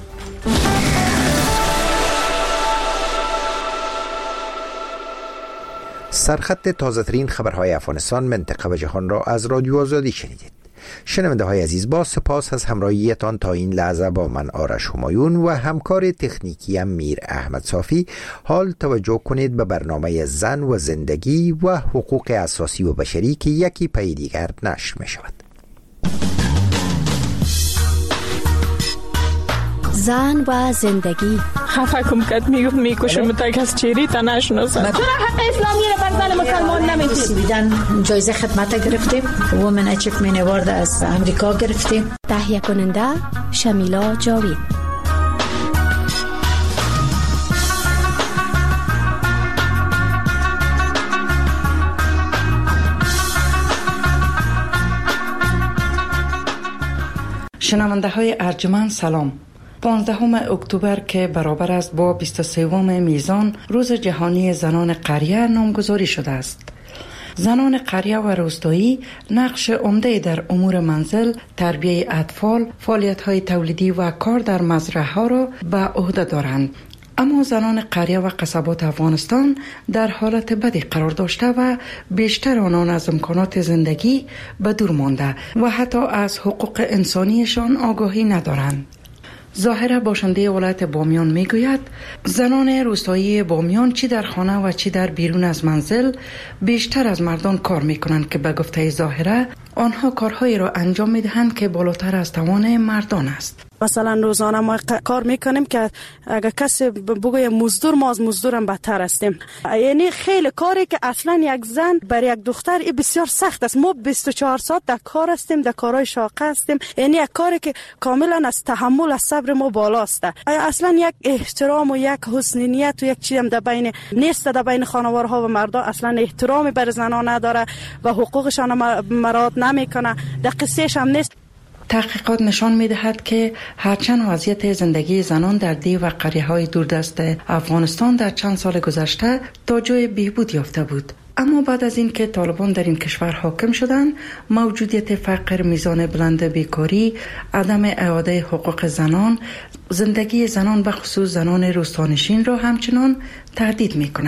سرخط تازه ترین خبرهای افغانستان، منطقه و جهان را از رادیو آزادی شنیدید. شنونده های عزیز، با سپاس از همراهیتان تا این لحظه با من آرش همایون و همکار تکنیکی میر احمد صافی. حال توجه کنید به برنامه زن و زندگی و حقوق اساسی و بشری که یکی پی دیگر نشر می شود. زن و زندگی. خفه کم کت میگفت میکشم تا از چیری تا نشناسم. چرا حق اسلامی را بر زن مسلمان نمیدید؟ سویدن جایزه خدمت گرفتیم، وومن اچیومنت اوارد از امریکا گرفتیم. تهیه کننده شمیلا جاوید. شنونده های ارجمند سلام. پانزدهم اکتبر که برابر است با بیست و سوم میزان روز جهانی زنان قریه نامگذاری شده است. زنان قریه و روستایی نقش عمده در امور منزل، تربیت اطفال، فعالیت‌های تولیدی و کار در مزرعه‌ها را به عهده دارند. اما زنان قریه و قصبات افغانستان در حالت بدی قرار داشته و بیشتر آنان از امکانات زندگی به دور مانده و حتی از حقوق انسانیشان آگاهی ندارند. ظاهره باشنده ولایت بامیان میگوید زنان روستایی بامیان چی در خانه و چی در بیرون از منزل بیشتر از مردان کار میکنند که به گفته ظاهره آنها کارهایی را انجام میدهند که بالاتر از توان مردان است. مثلا روزانه ما کار میکنیم که اگر کسی بگوی مزدور، ما از مزدورم بدتر هستیم. یعنی خیلی کاری که اصلا یک زن بر یک دختر بسیار سخت است. ما بیست و چهار ساعت در کار هستیم، در کارهای شاقه هستیم. یعنی یک کاری که کاملا از تحمل، از صبر ما بالاست. اصلا یک احترام و یک حسن نیت و یک چیزی هم در بین نیست. در بین خانوارها و مردا اصلا احترامی بر زنان نداره و حقوقشان مراعات نمیکنه. در قصهش هم نیست. تحقیقات نشان می‌دهد که هرچند وضعیت زندگی زنان در دی و قریه‌های دوردست افغانستان در چند سال گذشته تا جای بهبود یافته بود، اما بعد از این که طالبان در این کشور حاکم شدند، موجودیت فقر، میزان بلند بیکاری، عدم اعاده حقوق زنان، زندگی زنان به خصوص زنان روستانشین را همچنان تهدید می‌کند.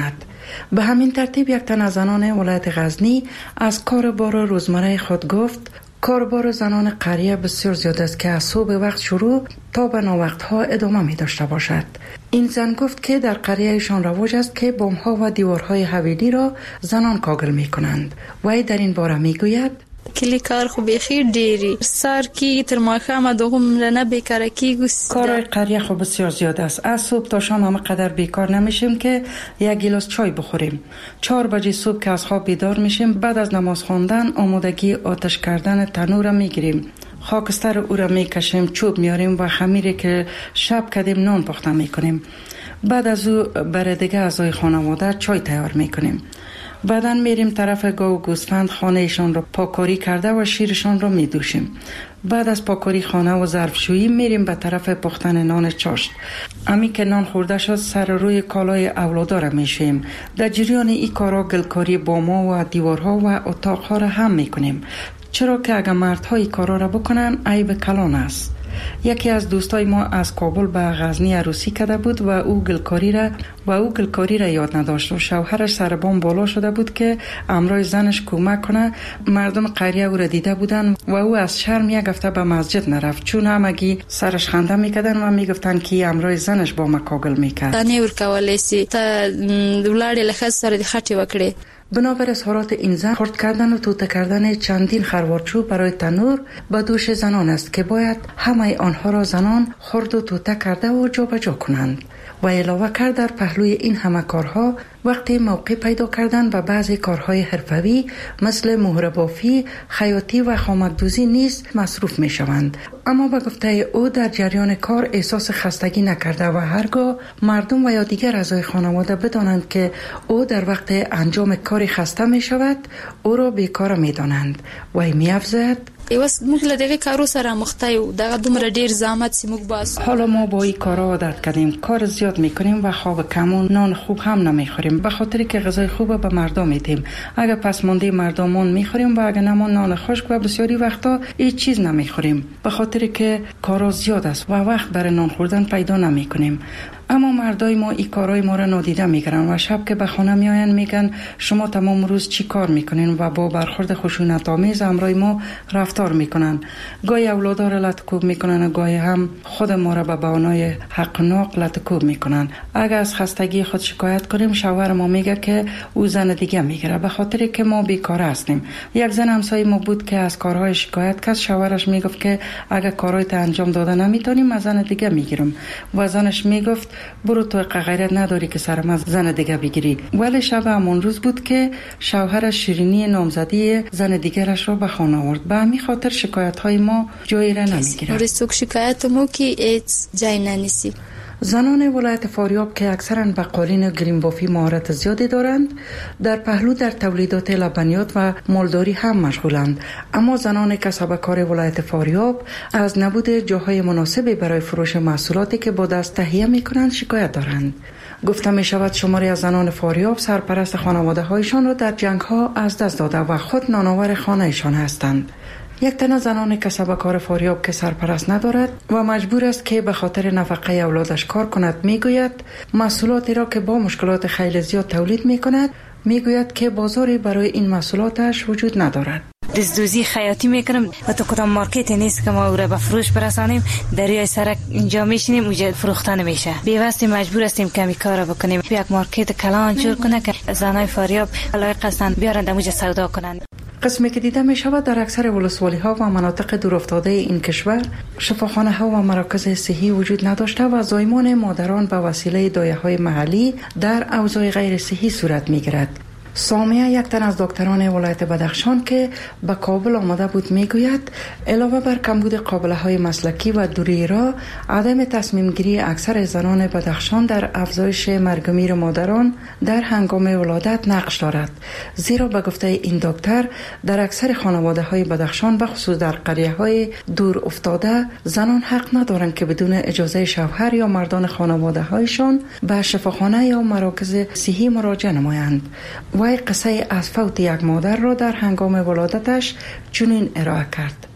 به همین ترتیب یک تن از زنان ولایت غزنی از کار بار روزمره خود گفت کاربار زنان قریه بسیار زیاد است که از صبح وقت شروع تا به ناوقت ها ادامه می داشته باشد. این زن گفت که در قریهشان رواج است که بام ها و دیوارهای حویلی را زنان کاغل می کنند. وی در این باره می گوید کلی کار خو بخیر دیری سار کی تر ماخام دوم لنه بیکار کی گوس کار قریه خو بسیار زیاد است. از صبح تا شام هم قدر بیکار نمیشیم که یک گیلاس چای بخوریم. چهار بجه صبح که از خواب بیدار میشیم، بعد از نماز خواندن آمادگی آتش کردن تنور میگیریم. خاکستر او را میکشیم، چوب میاریم و خمیری که شب کردیم نان پخته میکنیم. بعد از او برای دیگه اعضای خانواده چای تیار میکنیم. بعداً میریم طرف گاو و گوسفند، خانهشان را پاکاری کرده و شیرشان را میدوشیم. بعد از پاکاری خانه و ظرفشویی میریم به طرف پختن نان چاشت. امی که نان خورده شد سر روی کالای اولادا را میشیم. در جریان این کارا گلکاری باما و دیوارها و اتاقها را هم میکنیم، چرا که اگر مردها این کارا را بکنن عیب کلان است. یکی از دوستای ما از کابل به غزنی عروسی کرده بود و او گلکاری را و او گلکاری را یاد نداشت و شوهرش سر بام بالا شده بود که امرای زنش کمک کنه. مردم قریه او را دیده بودن و او از شرم یک هفته به مسجد نرفت، چون همگی سرش خنده میکردن و میگفتن که امرای زنش با ما کاغل میکرد. تا نور کولای سی تا ولادت لخص سره خټي وکړي. بنابر اظهارات این زن، خرد کردن و توته کردن چندین خروارچوب برای تنور به دوش زنان است که باید همه آنها را زنان خرد و توته کرده و جا به جا کنند. و علاوه کرد در پهلوی این همه کارها وقتی موقع پیدا کردن به بعضی کارهای حرفوی مثل مهره بافی، خیاطی و خامکدوزی نیز مصروف می شوند. اما به گفته او در جریان کار احساس خستگی نکرده و هرگاه مردم و یا دیگر اعضای خانواده بدانند که او در وقت انجام کاری خسته می شود، او را بیکار می دانند و می افزاید ایواس موږ له دغه کارو سره مخته یو، دغه دومره ډیر زحمت چې موږ باسو. حالا ما با این کارا عادت کردیم، کار زیاد میکنیم و خواب کم و نان خوب هم نمیخوریم، به خاطر که غذای خوب به مردم میدیم. اگر پس مانده مردمان میخوریم و اگر نمان نان خشک و بسیاری وقتا هیچ چیز نمیخوریم، به خاطر که کارا زیاد است و وقت برای نان خوردن پیدا نمیکنیم. اما مردای ما این کارای ما را نادیده میگیرن و شب که به خانه میآیند میگن شما تمام روز چی کار میکنین و با برخورد خشونت آمیز امرای ما رفتار میکنن. گاهی اولادا را لطکوب میکنن و گاهی هم خود ما را به بهانه حق ناق لطکوب میکنن. اگر از خستگی خود شکایت کنیم، شوهر ما میگه که او زن دیگه میگیره، به خاطر که ما بیکار هستیم. یک زن همسایه ما بود که از کارهای شکایت کرد، شوهرش میگفت که اگر کارهای انجام داده نمیتونیم از زن دیگه میگیرم و زنش میگفت برو تو غیرت نداری که سرم از زن دیگه بگیری. ولی شب همون روز بود که شوهرش شیرینی نامزدی زن دیگرش را به خانه آورد. به همین خاطر شکایت های ما جایی را نمیگیرد. رسوک شکایت مو که ایت جای ننیسی. زنان ولایت فاریاب که اکثرا به قالین گریم بافی مهارت زیادی دارند، در پهلو در تولیدات لبنیات و مالداری هم مشغولند. اما زنان کسبکار ولایت فاریاب از نبود جاهای مناسبی برای فروش محصولاتی که با دست تهیه میکنند شکایت دارند. گفته می شود شماری از زنان فاریاب سرپرست خانواده هایشان را در جنگ ها از دست داده و خود نانآور خانه ایشان هستند. یک تن از زنان کسبکار فاریاب که سرپرست ندارد و مجبور است که به خاطر نفقه اولادش کار کند میگوید محصولاتی را که با مشکلات خیلی زیاد تولید میکند، میگوید که بازاری برای این محصولاتش وجود ندارد. دزدوزی خیاطی میکنم و تو کدام مارکت نیست که ما او را به فروش برسانیم، دریای سرک اینجا میشینیم اونجا فروخته نمیشه. بی‌واسطه مجبور هستیم کمی کار بکنیم. یک مارکت کلان جور کنه که زنای فاریاب لایق هستند بیارند اونجا سودا کنند. قسمی که دیده می شود در اکثر ولسوالی ها و مناطق دورافتاده این کشور شفاخانه ها و مراکز صحی وجود نداشته و زایمان مادران به وسیله دایه های محلی در اوضاع غیر صحی صورت می گیرد. سامیه یک تن از دکتران ولایت بدخشان که به کابل آمده بود میگوید علاوه بر کمبود قابله های مسلکی و دوری را، عدم تصمیم گیری اکثر زنان بدخشان در افزایش مرگ و میر مادران در هنگام ولادت نقش دارد. زیرا به گفته این دکتر در اکثر خانواده های بدخشان به خصوص در قریه های دور افتاده زنان حق ندارند که بدون اجازه شوهر یا مردان خانواده هایشان به شفاخانه یا مراکز صحی مراجعه نمایند. وی قصه از فوت یک مادر را در هنگام ولادتش چنین ارائه کرد.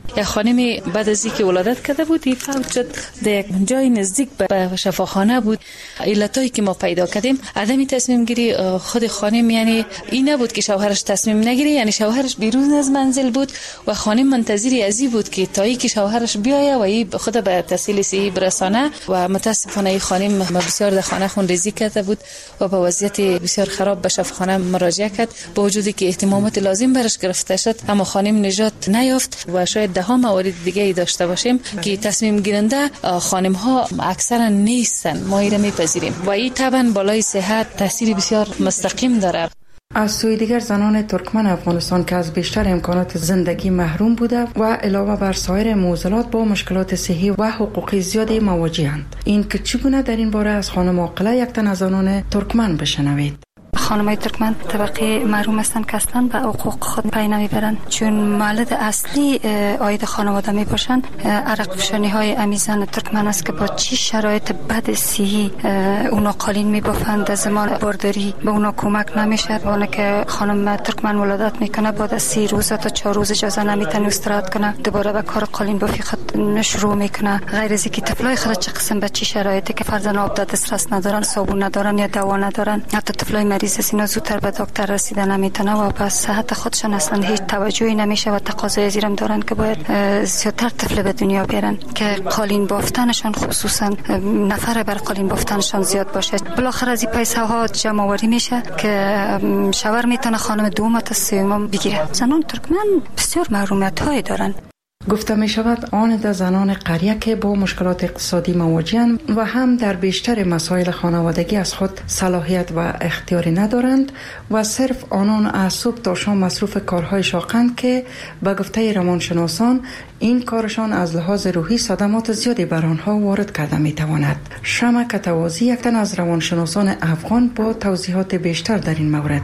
یک خانمی بعد از اینکه ولادت کرده بود این فوت شد، در یک جای نزدیک به شفاخانه بود. علتایی که ما پیدا کردیم عدم تصمیم گیری خود خانم، یعنی این نبود که شوهرش تصمیم نگیره، یعنی شوهرش بیرون از منزل بود و خانم منتظری ازی بود که تا اینکه شوهرش بیایه و این خود به تحصیل صحی برسانه و متاسفانه این خانم بسیار در خانه خونریزی کرده بود و با وضعیت بسیار خراب به شفاخانه مراجعه کرد، با وجودی که اهتمامات لازم برش گرفته شد اما خانم نجات نیافت. و شاید ده ها موارد دیگه ای داشته باشیم که تصمیم گیرنده خانم ها اکثرا نیستن، ما این را میپذیریم و این طبعا بالای صحت تاثیر بسیار مستقیم داره. از سوی دیگر زنان ترکمن افغانستان که از بیشتر امکانات زندگی محروم بوده و علاوه بر سایر معضلات با مشکلات صحی و حقوقی زیادی مواجهند. این که چگونه در این باره از خانم عاقله یک تن از زنان ترکمن بشنوید. خانمای ترکمن طبقه محروم هستند که اصلا به حقوق خود پی نمیبرند، چون مولد اصلی عاید خانواده می باشند. عرق فشانی های امیزان ترکمن است که با چی شرایط بد صحی اونا قالین می بافند، در زمان بارداری به اونا کمک نمیشه. اون که خانم ترکمن ولادت میکنه بعد از سی روز تا چهار روز اجازه نمیتونه استراحت کنه، دوباره به کار قالین بافی خود شروع میکنه. غیر از اینکه طفلای خود چه قسم به چی شرایطی که فرزن آب دسترس ندارن، صابون ندارن یا دوا ندارن، حتی طفلای مریض اینا زودتر به دکتر رسیدن نمیتونه و به صحت خودشان اصلا هیچ توجهی نمیشه و تقاضای زیرم دارن که باید زیادتر طفل به دنیا بیارن که قالین بافتنشان خصوصا نفر بر قالین بافتنشان زیاد باشه. بالاخره از این پیسه ها جمع آوری میشه که شوهر میتونه خانم دوم تا سوم بگیره. زنان ترکمن بسیار محرومیت های دارن. گفته می شود آن در زنان قریه که با مشکلات اقتصادی مواجهند و هم در بیشتر مسائل خانوادگی از خود صلاحیت و اختیاری ندارند و صرف آنان از صبح تا شام مصروف کارهای شاقند که به گفته روانشناسان این کارشان از لحاظ روحی صدمات زیادی بر آنها وارد کرده می تواند. شمع کتوازی یک تن از روانشناسان افغان با توضیحات بیشتر در این مورد.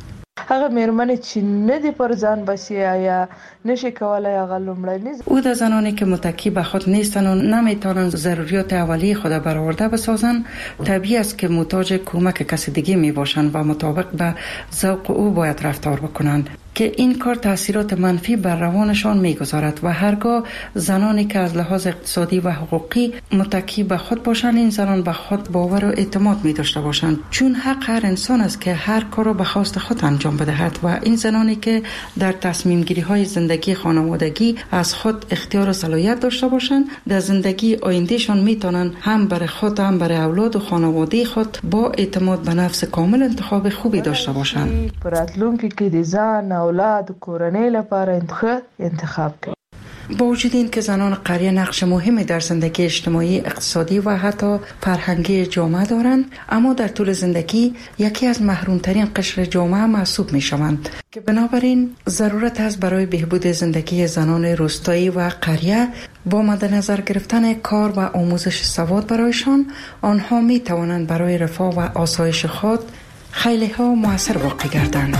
هغه میرمنې چې نه دی پر ځان بسي یا نشي کولای هغه لومړنی او د زنانی که متکی به خود نیستند و نمیتوانند ضروریات اولیه خود برآورده بسازند، طبیعی است که محتاج کمک کسی دیگه می باشند و مطابق به ذوق او باید رفتار بکنند که این کار تاثیرات منفی بر روانشان میگذارد و هرگاه زنانی که از لحاظ اقتصادی و حقوقی متکی به خود باشند این زنان به خود باور و اعتماد می داشته باشند، چون حق هر انسان است که هر کار را به خواست خود انجام بدهد و این زنانی که در تصمیم گیری های زندگی خانوادگی از خود اختیار و صلاحیت داشته باشند در زندگی آیندهشان می توانند هم برای خود هم برای اولاد و خانواده خود با اعتماد به نفس کامل انتخاب خوبی داشته باشند. راتلونکي کې د ځان اولاد و کورنۍ لپاره انتخاب کړي. با وجود این که زنان قریه نقش مهمی در زندگی اجتماعی، اقتصادی و حتی فرهنگی جامعه دارند، اما در طول زندگی یکی از محرومترین قشر جامعه محسوب می شوند که بنابراین ضرورت است برای بهبود زندگی زنان روستایی و قریه با مد نظر گرفتن کار و آموزش سواد برایشان، آنها می توانند برای رفاه و آسایش خود خیلی ها موثر واقع گردند.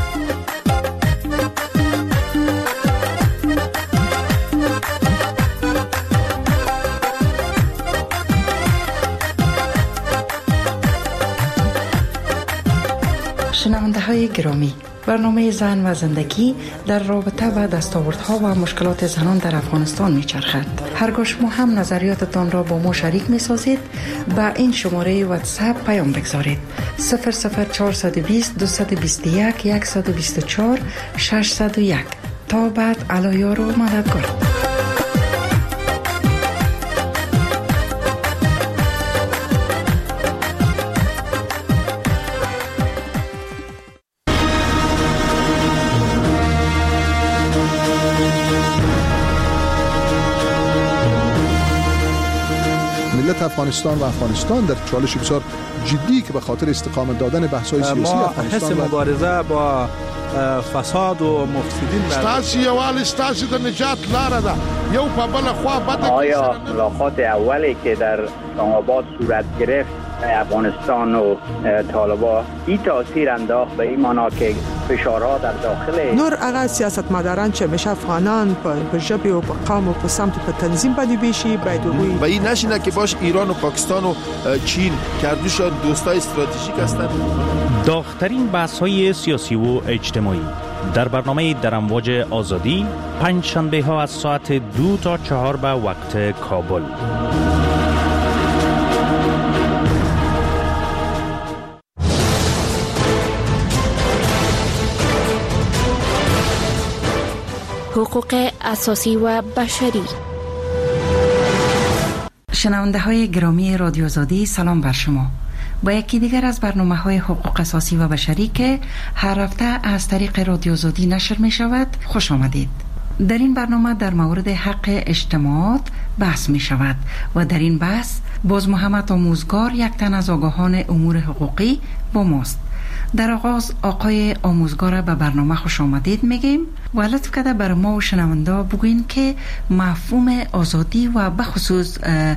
شنونده های گرامی، برنامه زن و زندگی در رابطه و دستاوردها و مشکلات زنان در افغانستان می چرخد. هرگاه شما هم نظریاتتان را با ما شریک می سازید با این شماره واتساپ پیام بگذارید: صفر صفر چهارصد و بیست دویست و بیست و یک صد و بیست و چهار ششصد و یک. تا بعد علایار و مددگار. افغانستان و افغانستان در چالش بسیار جدی که به خاطر استقامت دادن بحث‌های سیاسی افغانستان حس مبارزه با فساد و مفسدین ستاسي یوال ستاسي د نجات لار ده یو په بل خوا بده. آیا ملاقات اولی که در آباد صورت گرفت افغانستان و طالبان این تاثیر انداخت به این معنا که فشارها در داخل نور هغه سیاستمداران چې مشه افغانان په ژبه او په قوم او په سمت په تنظیم باندې بشي باید وي و این نشینه که باش ایران و پاکستان و چین کردوش دوستای استراتژیک هستند. داغ‌ترین بحث‌های سیاسی و اجتماعی در برنامه در امواج آزادی پنج شنبه ها از ساعت دو تا چهار به وقت کابل. حقوق اساسی و بشری. شنونده های گرامی رادیو آزادی، سلام بر شما. با یکی دیگر از برنامه های حقوق اساسی و بشری که هر هفته از طریق رادیو آزادی نشر می شود خوش آمدید. در این برنامه در مورد حق اجتماعات بحث می شود و در این بحث باز محمد آموزگار، یک تن از آگاهان امور حقوقی، با ماست. در آغاز آقای آموزگار به برنامه خوش آمدید میگیم و لطف کرده بر ما و شنونده بگوین که مفهوم آزادی و بخصوص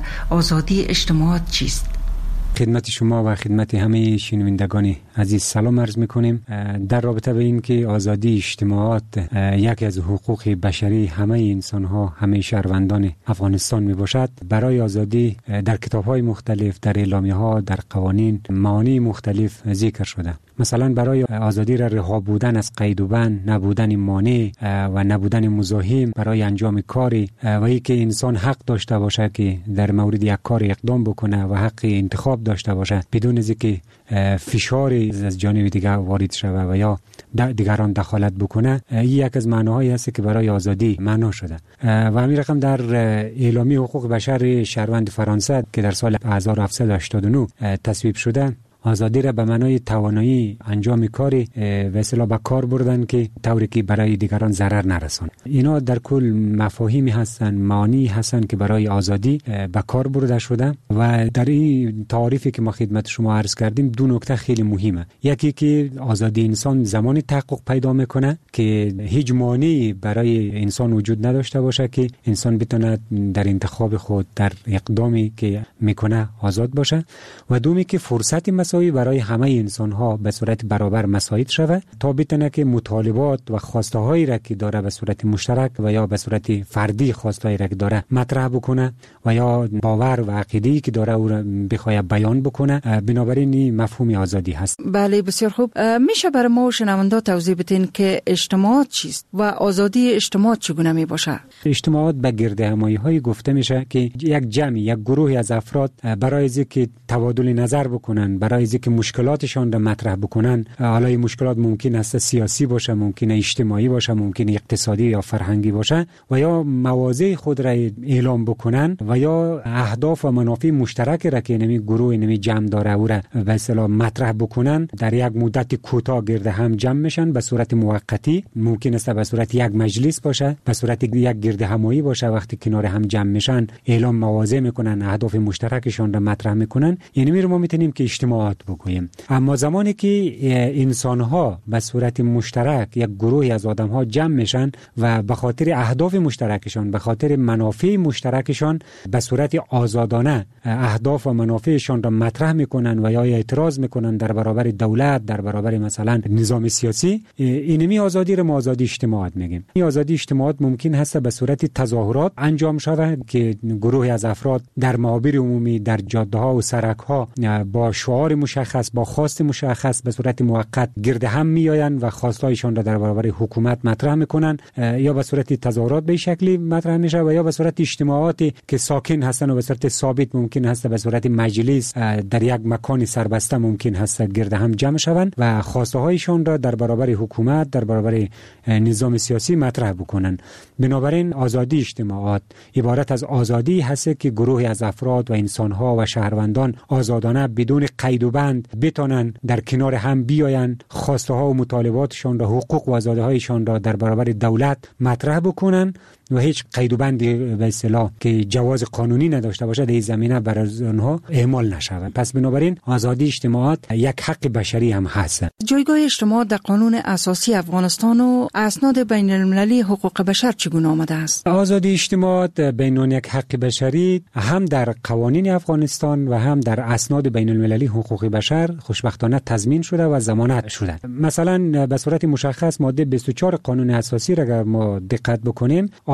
آزادی اجتماعات چیست؟ خدمت شما و خدمت همه شنوندگان عزیز سلام عرض میکنیم. در رابطه به این که آزادی اجتماعات یکی از حقوق بشری همه انسان ها، همه شهروندان افغانستان می باشد، برای آزادی در کتاب های مختلف، در اعلامیه ها، در قوانین معانی مختلف ذکر شده. مثلا برای آزادی را رها بودن از قید و بند، نبودن مانع و نبودن مزاحم برای انجام کاری و اینکه انسان حق داشته باشه که در مورد یک کار اقدام بکنه و حق انتخاب داشته باشه بدون از اینکه فشار از جانب دیگر وارد شود و یا دیگران دخالت بکنه. این یک از معناهایی است که برای آزادی معنا شده و همین رقم در اعلامیه حقوق بشر شهروند فرانسه که در سال هزار و هفتصد و هشتاد و نه تصویب شده، آزادی را به معنای توانایی انجام کاری و اصطلاح به کار بردن که طوری که برای دیگران ضرر نرسونه. اینا در کل مفاهیمی هستن، معانی هستن که برای آزادی به کار برده شده و در این تعریفی که ما خدمت شما عرض کردیم دو نکته خیلی مهمه. یکی که آزادی انسان زمانی تحقق پیدا میکنه که هیچ مانعی برای انسان وجود نداشته باشه که انسان بتونه در انتخاب خود، در اقدامی که میکنه آزاد باشه، و دومی که فرصت برای همه انسان ها به صورت برابر مساعد شود تا بتونه که مطالبات و خواسته هایی را که داره به صورت مشترک و یا به صورت فردی خواسته هایی را که داره مطرح بکنه و یا باور و عقیده‌ای که داره او را بخواد بیان بکنه. بنابراین این مفهوم آزادی هست. بله، بسیار خوب. میشه برای ما و شنوندا توضیح بدین که اجتماعات چیست و آزادی اجتماعات چگونه می باشه؟ اجتماعات به گرد همایی های گفته میشه که یک جمعی، یک گروهی از افراد برای اینکه تبادل نظر بکنن، برای که مشکلاتشان را مطرح بکنن، حالا این مشکلات ممکن است سیاسی باشه، ممکن است اجتماعی باشه، ممکن است اقتصادی یا فرهنگی باشه، و یا مواضع خود را اعلام بکنن و یا اهداف و منافع مشترک را که نمی گروه نمی جمع داره او را به اصطلاح مطرح بکنن، در یک مدت کوتاه گرد هم جمع میشن به صورت موقتی. ممکن است به صورت یک مجلس باشه، به صورت یک گرد همایی باشه. وقتی کنار هم جمع میشن اعلام مواضع میکنن، اهداف مشترکشان را مطرح میکنن. یعنی میره ما میتونیم که اجتماعات بگوییم. اما زمانی که انسان ها به صورت مشترک، یک گروهی از آدم ها جمع میشن و به خاطر اهداف مشترکشان، به خاطر منافع مشترکشان به صورت آزادانه اهداف و منافعشان را مطرح میکنن و یا اعتراض میکنن در برابر دولت، در برابر مثلا نظام سیاسی، اینمی آزادی را ما آزادی اجتماعات میگیم. این آزادی اجتماعات ممکن هست به صورت تظاهرات انجام شود که گروهی از افراد در محاور عمومی، در جاده ها و سرک ها با شعار مشخص، با خواست مشخص به صورت موقت گرد هم میآیند و خواستایشان را در برابر حکومت مطرح میکنن، یا به صورت تظاهرات به شکلی مطرح میشه و یا به صورت اجتماعاتی که ساکن هستن و به صورت ثابت ممکن هست به صورت مجلس در یک مکان سربسته ممکن هست گرد هم جمع شوند و خواسته هایشان را در برابر حکومت، در برابر نظام سیاسی مطرح بکنن. بنابراین آزادی اجتماعات عبارت از آزادی هست که گروهی از افراد و انسان ها و شهروندان آزادانه بدون قید و بند بتونن در کنار هم بیاین، خواسته ها و مطالباتشان را، حقوق و آزادی هایشان را در برابر دولت مطرح بکنن و هیچ قید و بندی به اصطلاح که جواز قانونی نداشته باشه در این زمینه برای آنها اعمال نشود. پس بنابراین آزادی اجتماعات یک حق بشری هم هست. جایگاه اجتماعات در قانون اساسی افغانستان و اسناد بین المللی حقوق بشر چگونه آمده است؟ آزادی اجتماعات بین یک حق بشری هم در قوانین افغانستان و هم در اسناد بین المللی حقوق بشر خوشبختانه تضمین شده و ضمانت شده. مثلا به صورت مشخص ماده بیست و چهار قانون اساسی را اگر ما دقت بکنیم،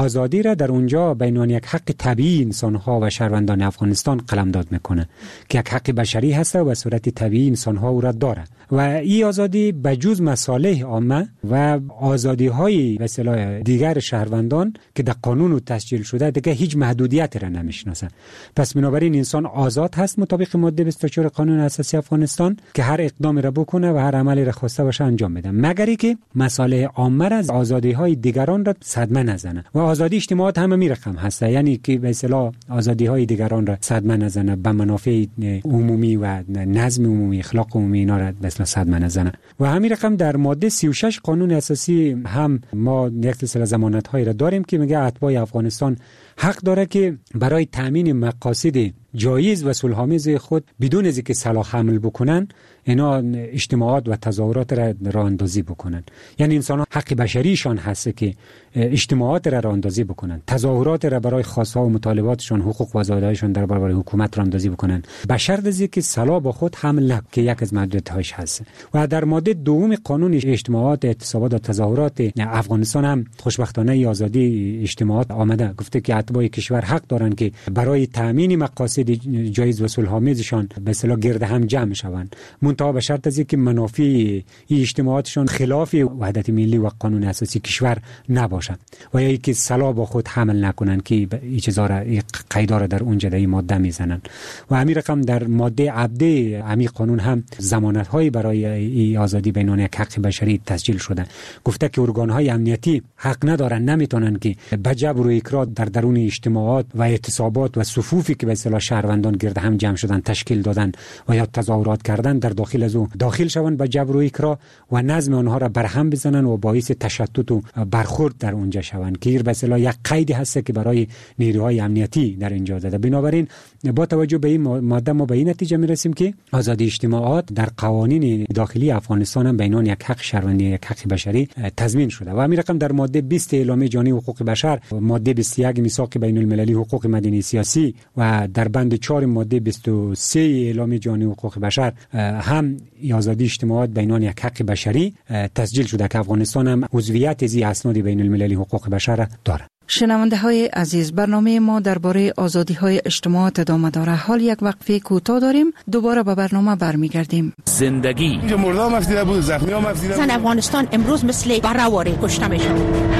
آزادی را در اونجا بینان یک حق طبیعی انسان‌ها و شهروندان افغانستان قلمداد میکنه که یک حق بشری هست و به صورت طبیعی انسان‌ها او را داره و این آزادی به جز مصالح عامه و آزادی‌های به اصطلاح دیگر شهروندان که در قانون تسجیل شده دیگه هیچ محدودیتی را نمیشناسه. پس بنابراین انسان آزاد هست مطابق ماده بیست و چهار قانون اساسی افغانستان که هر اقدامی را بکنه و هر عملی را خواسته باشه انجام بده، مگر که مصالح عامه را از آزادی‌های دیگران را صدمه نزنه. و آزادی اجتماعات هم می رقم هست، یعنی که به اصطلاح آزادی‌های دیگران را صدمه نزنه، به منافع عمومی و نظم عمومی، اخلاق عمومی اینا را به اصطلاح صدمه نزنه. و همین رقم در ماده سی و شش قانون اساسی هم ما یک سلسله ضمانت‌هایی را داریم که میگه اتباع افغانستان حق داره که برای تامین مقاصد جایز و صلح‌آمیز خود بدون از اینکه سلاح حمل بکنن اینا اجتماعات و تظاهرات را راه اندازی بکنن. یعنی انسان حق بشریشان هست که اجتماعات را راه اندازی بکنن، تظاهرات را برای خواست‌ها و مطالباتشان، حقوق و آزادی‌هایشان در برابر حکومت راه اندازی بکنن، به شرط از اینکه سلاح با خود حمل نکنند که یک از محدودیت‌هاش هست. و در ماده دوم قانون اجتماعات، اعتصابات و تظاهرات افغانستان هم خوشبختانه آزادی اجتماعات آمده گفته که اتباع کشور حق دارند که برای تامین مقاصد جایز و صلح‌آمیزشان به اصطلاح گرد هم جمع شوند، منتها به شرط از اینکه منافع این اجتماعاتشان خلاف وحدت ملی و قانون اساسی کشور نباشد و یا اینکه سلاح با خود حمل نکنند که این چیزا را قیدا را در اونجا در ماده میزنن. و همین رقم در ماده عبده همین قانون هم ضمانت‌های برای این آزادی بینان یک حق بشری تسجیل شده. گفته که ارگان‌های امنیتی حق ندارن، نمیتونن که به جبر و اکراه در درون اجتماعات و اعتصابات و صفوفی که به اصطلاح شهروندان گرد هم جمع شدن تشکیل دادن و یا تظاهرات کردن در داخل از او داخل شوند به جبر و اکراه و نظم آنها را برهم بزنن و باعث تشتت و برخورد در اونجا شوند که به اصطلاح یک قیدی هست که برای نیروهای امنیتی در اینجا داده. بنابراین با توجه به این ماده ما به این نتیجه میرسیم که آزادی اجتماعات در قوانین داخلی افغانستان هم بینان یک حق شهروندی یک حق بشری تضمین شده. و همین رقم در ماده بیست اعلامیه جهانی حقوق بشر، ماده بیست و یک میثاق بین المللی حقوق مدنی سیاسی و در بند چهار ماده بیست و سه اعلامیه جهانی حقوق بشر هم آزادی اجتماعات بینان یک حق بشری تسجیل شده که افغانستان هم عضویت از اسناد بین المللی حقوق بشر دارد. شنونده های عزیز، برنامه ما درباره آزادی های اجتماعات ادامه داره. حال یک وقفه کوتاه داریم، دوباره به برنامه برمیگردیم. زندگی اینجا مردم افزیده بود، زخمی هم افزیده بود. زن افغانستان امروز مثل برهواره کشته میشن.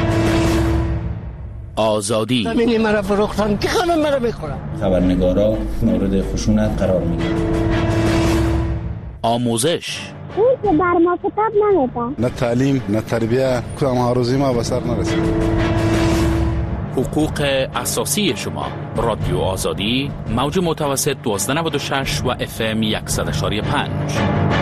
آزادی زمینی مرا فروختن که خانم مرا بخورن. خبرنگارا مورد خشونت قرار میگیرن. آموزش اون که بر ما کتاب نمیده. نه تعلیم نه تربیه، کدام آرزوی ما به سر نرسید. حقوق اساسی شما. رادیو آزادی، موج متوسط دوازده نود و شش و اف ام صد و شش و پنج.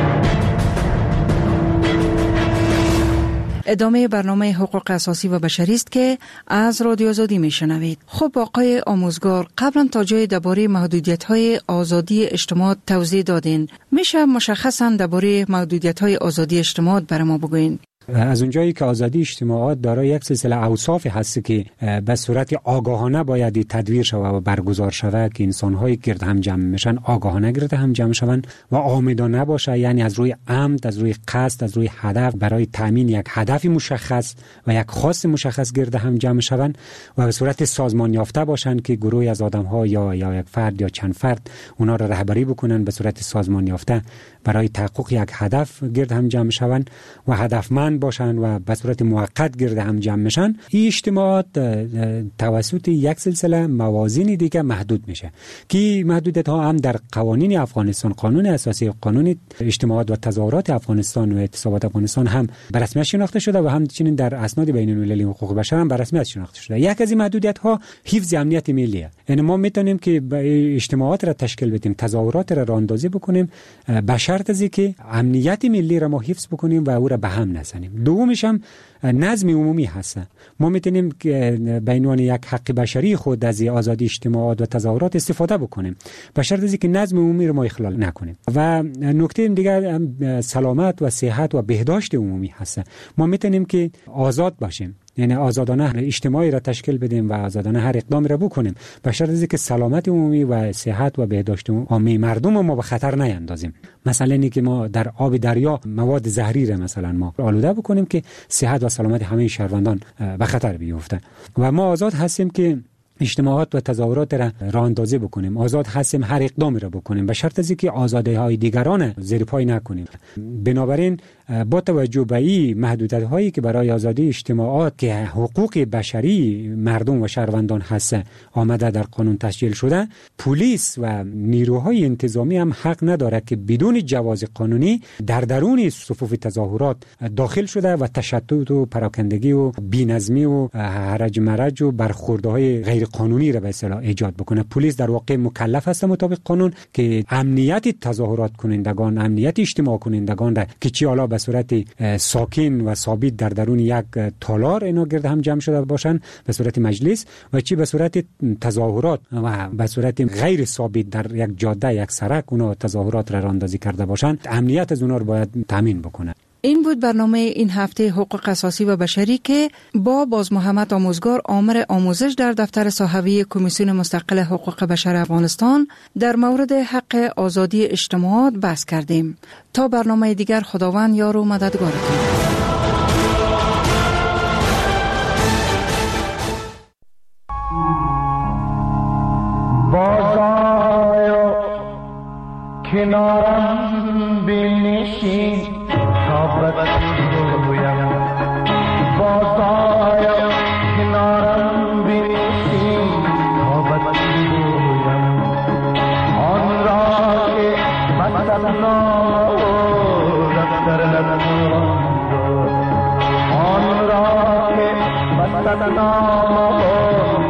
ادامه برنامه حقوق اساسی و بشری است که از رادیو آزادی میشنوید. خب آقای آموزگار، قبلا تا جای درباره محدودیت‌های آزادی اجتماعات توضیح دادین. میشه مشخصاً درباره محدودیت‌های آزادی اجتماعات برای ما بگوین؟ از اونجایی که آزادی اجتماعات دارای یک سلسله اوصاف هست که به صورت آگاهانه باید تدویر شود و برگزار شود که انسان‌های گرد هم جمع میشن آگاهانه گرد هم جمع شوند و عامدانه باشه، یعنی از روی عمد، از روی قصد، از روی هدف برای تامین یک هدف مشخص و یک خواست مشخص گرد هم جمع شوند و به صورت سازمان یافته باشند که گروهی از آدم‌ها یا یا یک فرد یا چند فرد اونا را رهبری بکنن به صورت سازمان یافته برای تحقق یک هدف گرد هم جمع شوند و هدفمند باشن و به صورت موقت گرد هم جمع میشن. این اجتماعات توسط یک سلسله موازین دیگه محدود میشه که محدودیت ها هم در قوانین افغانستان، قانون اساسی، قانون اجتماعات و تظاهرات افغانستان و اعتصابات افغانستان هم به رسمیت شناخته شده و همچنین در اسناد بین المللی حقوق بشر هم به رسمیت شناخته شده. یک از این محدودیت ها حفظ امنیت ملیه. یعنی ما میتونیم که اجتماعات را تشکیل بدیم، تظاهرات را راهاندازی بکنیم به شرط از اینکه امنیت ملی را ما حفظ بکنیم و او را به هم نزنیم. دومش هم نظم عمومی هست. ما میتونیم به عنوان یک حق بشری خود از آزادی اجتماعات و تظاهرات استفاده بکنیم به شرط از اینکه نظم عمومی رو ما اخلال نکنیم. و نکته دیگر سلامت و صحت و بهداشت عمومی هست. ما میتونیم که آزاد باشیم، یعنی آزادانه اجتماعی را تشکیل بدیم و آزادانه هر اقدامی را بکنیم به شرط اینکه سلامت عمومی و صحت و بهداشت عامه مردم ما به خطر نیندازیم. مثلا اینکه ما در آب دریا مواد زهری را مثلا ما آلوده بکنیم که صحت و سلامت همه شهروندان به خطر بیفته. و ما آزاد هستیم که اجتماعات و تظاهرات را راه اندازی بکنیم، آزاد هستیم هر اقدامی را بکنیم به شرط از اینکه آزادی‌های دیگران زیر پای نکنیم. بنابراین با توجه به این محدودیت‌هایی که برای آزادی اجتماعات که حقوق بشری مردم و شهروندان هست آمده در قانون تسجیل شده، پلیس و نیروهای انتظامی هم حق نداره که بدون جواز قانونی در درون صفوف تظاهرات داخل شده و تشدد و پراکندگی و بی‌نظمی و هرج مرج و برخوردهای غیر قانونی را به اصطلاح ایجاد بکنه. پلیس در واقع مکلف است مطابق قانون که امنیت تظاهرات کنندگان، امنیت اجتماع کنندگان را که چی حالا به صورت ساکن و ثابت در درون یک تالار اینا گرد هم جمع شده باشن به صورت مجلس و چی به صورت تظاهرات و به صورت غیر ثابت در یک جاده یک سرک اونا تظاهرات را راندازی کرده باشن، امنیت از اونا رو باید تامین بکنه. این بود برنامه این هفته حقوق اساسی و بشری که با باز محمد آموزگار آمر آموزش در دفتر صحوی کمیسیون مستقل حقوق بشر افغانستان در مورد حق آزادی اجتماعات بحث کردیم. تا برنامه دیگر خداوند یار و مددگارتون. بازآیا کنارم بنشین تا بگویم، بازآیا کنارم بنشین تا بگویم آن را که مستنام دفتر لبنان، آن را که مستنام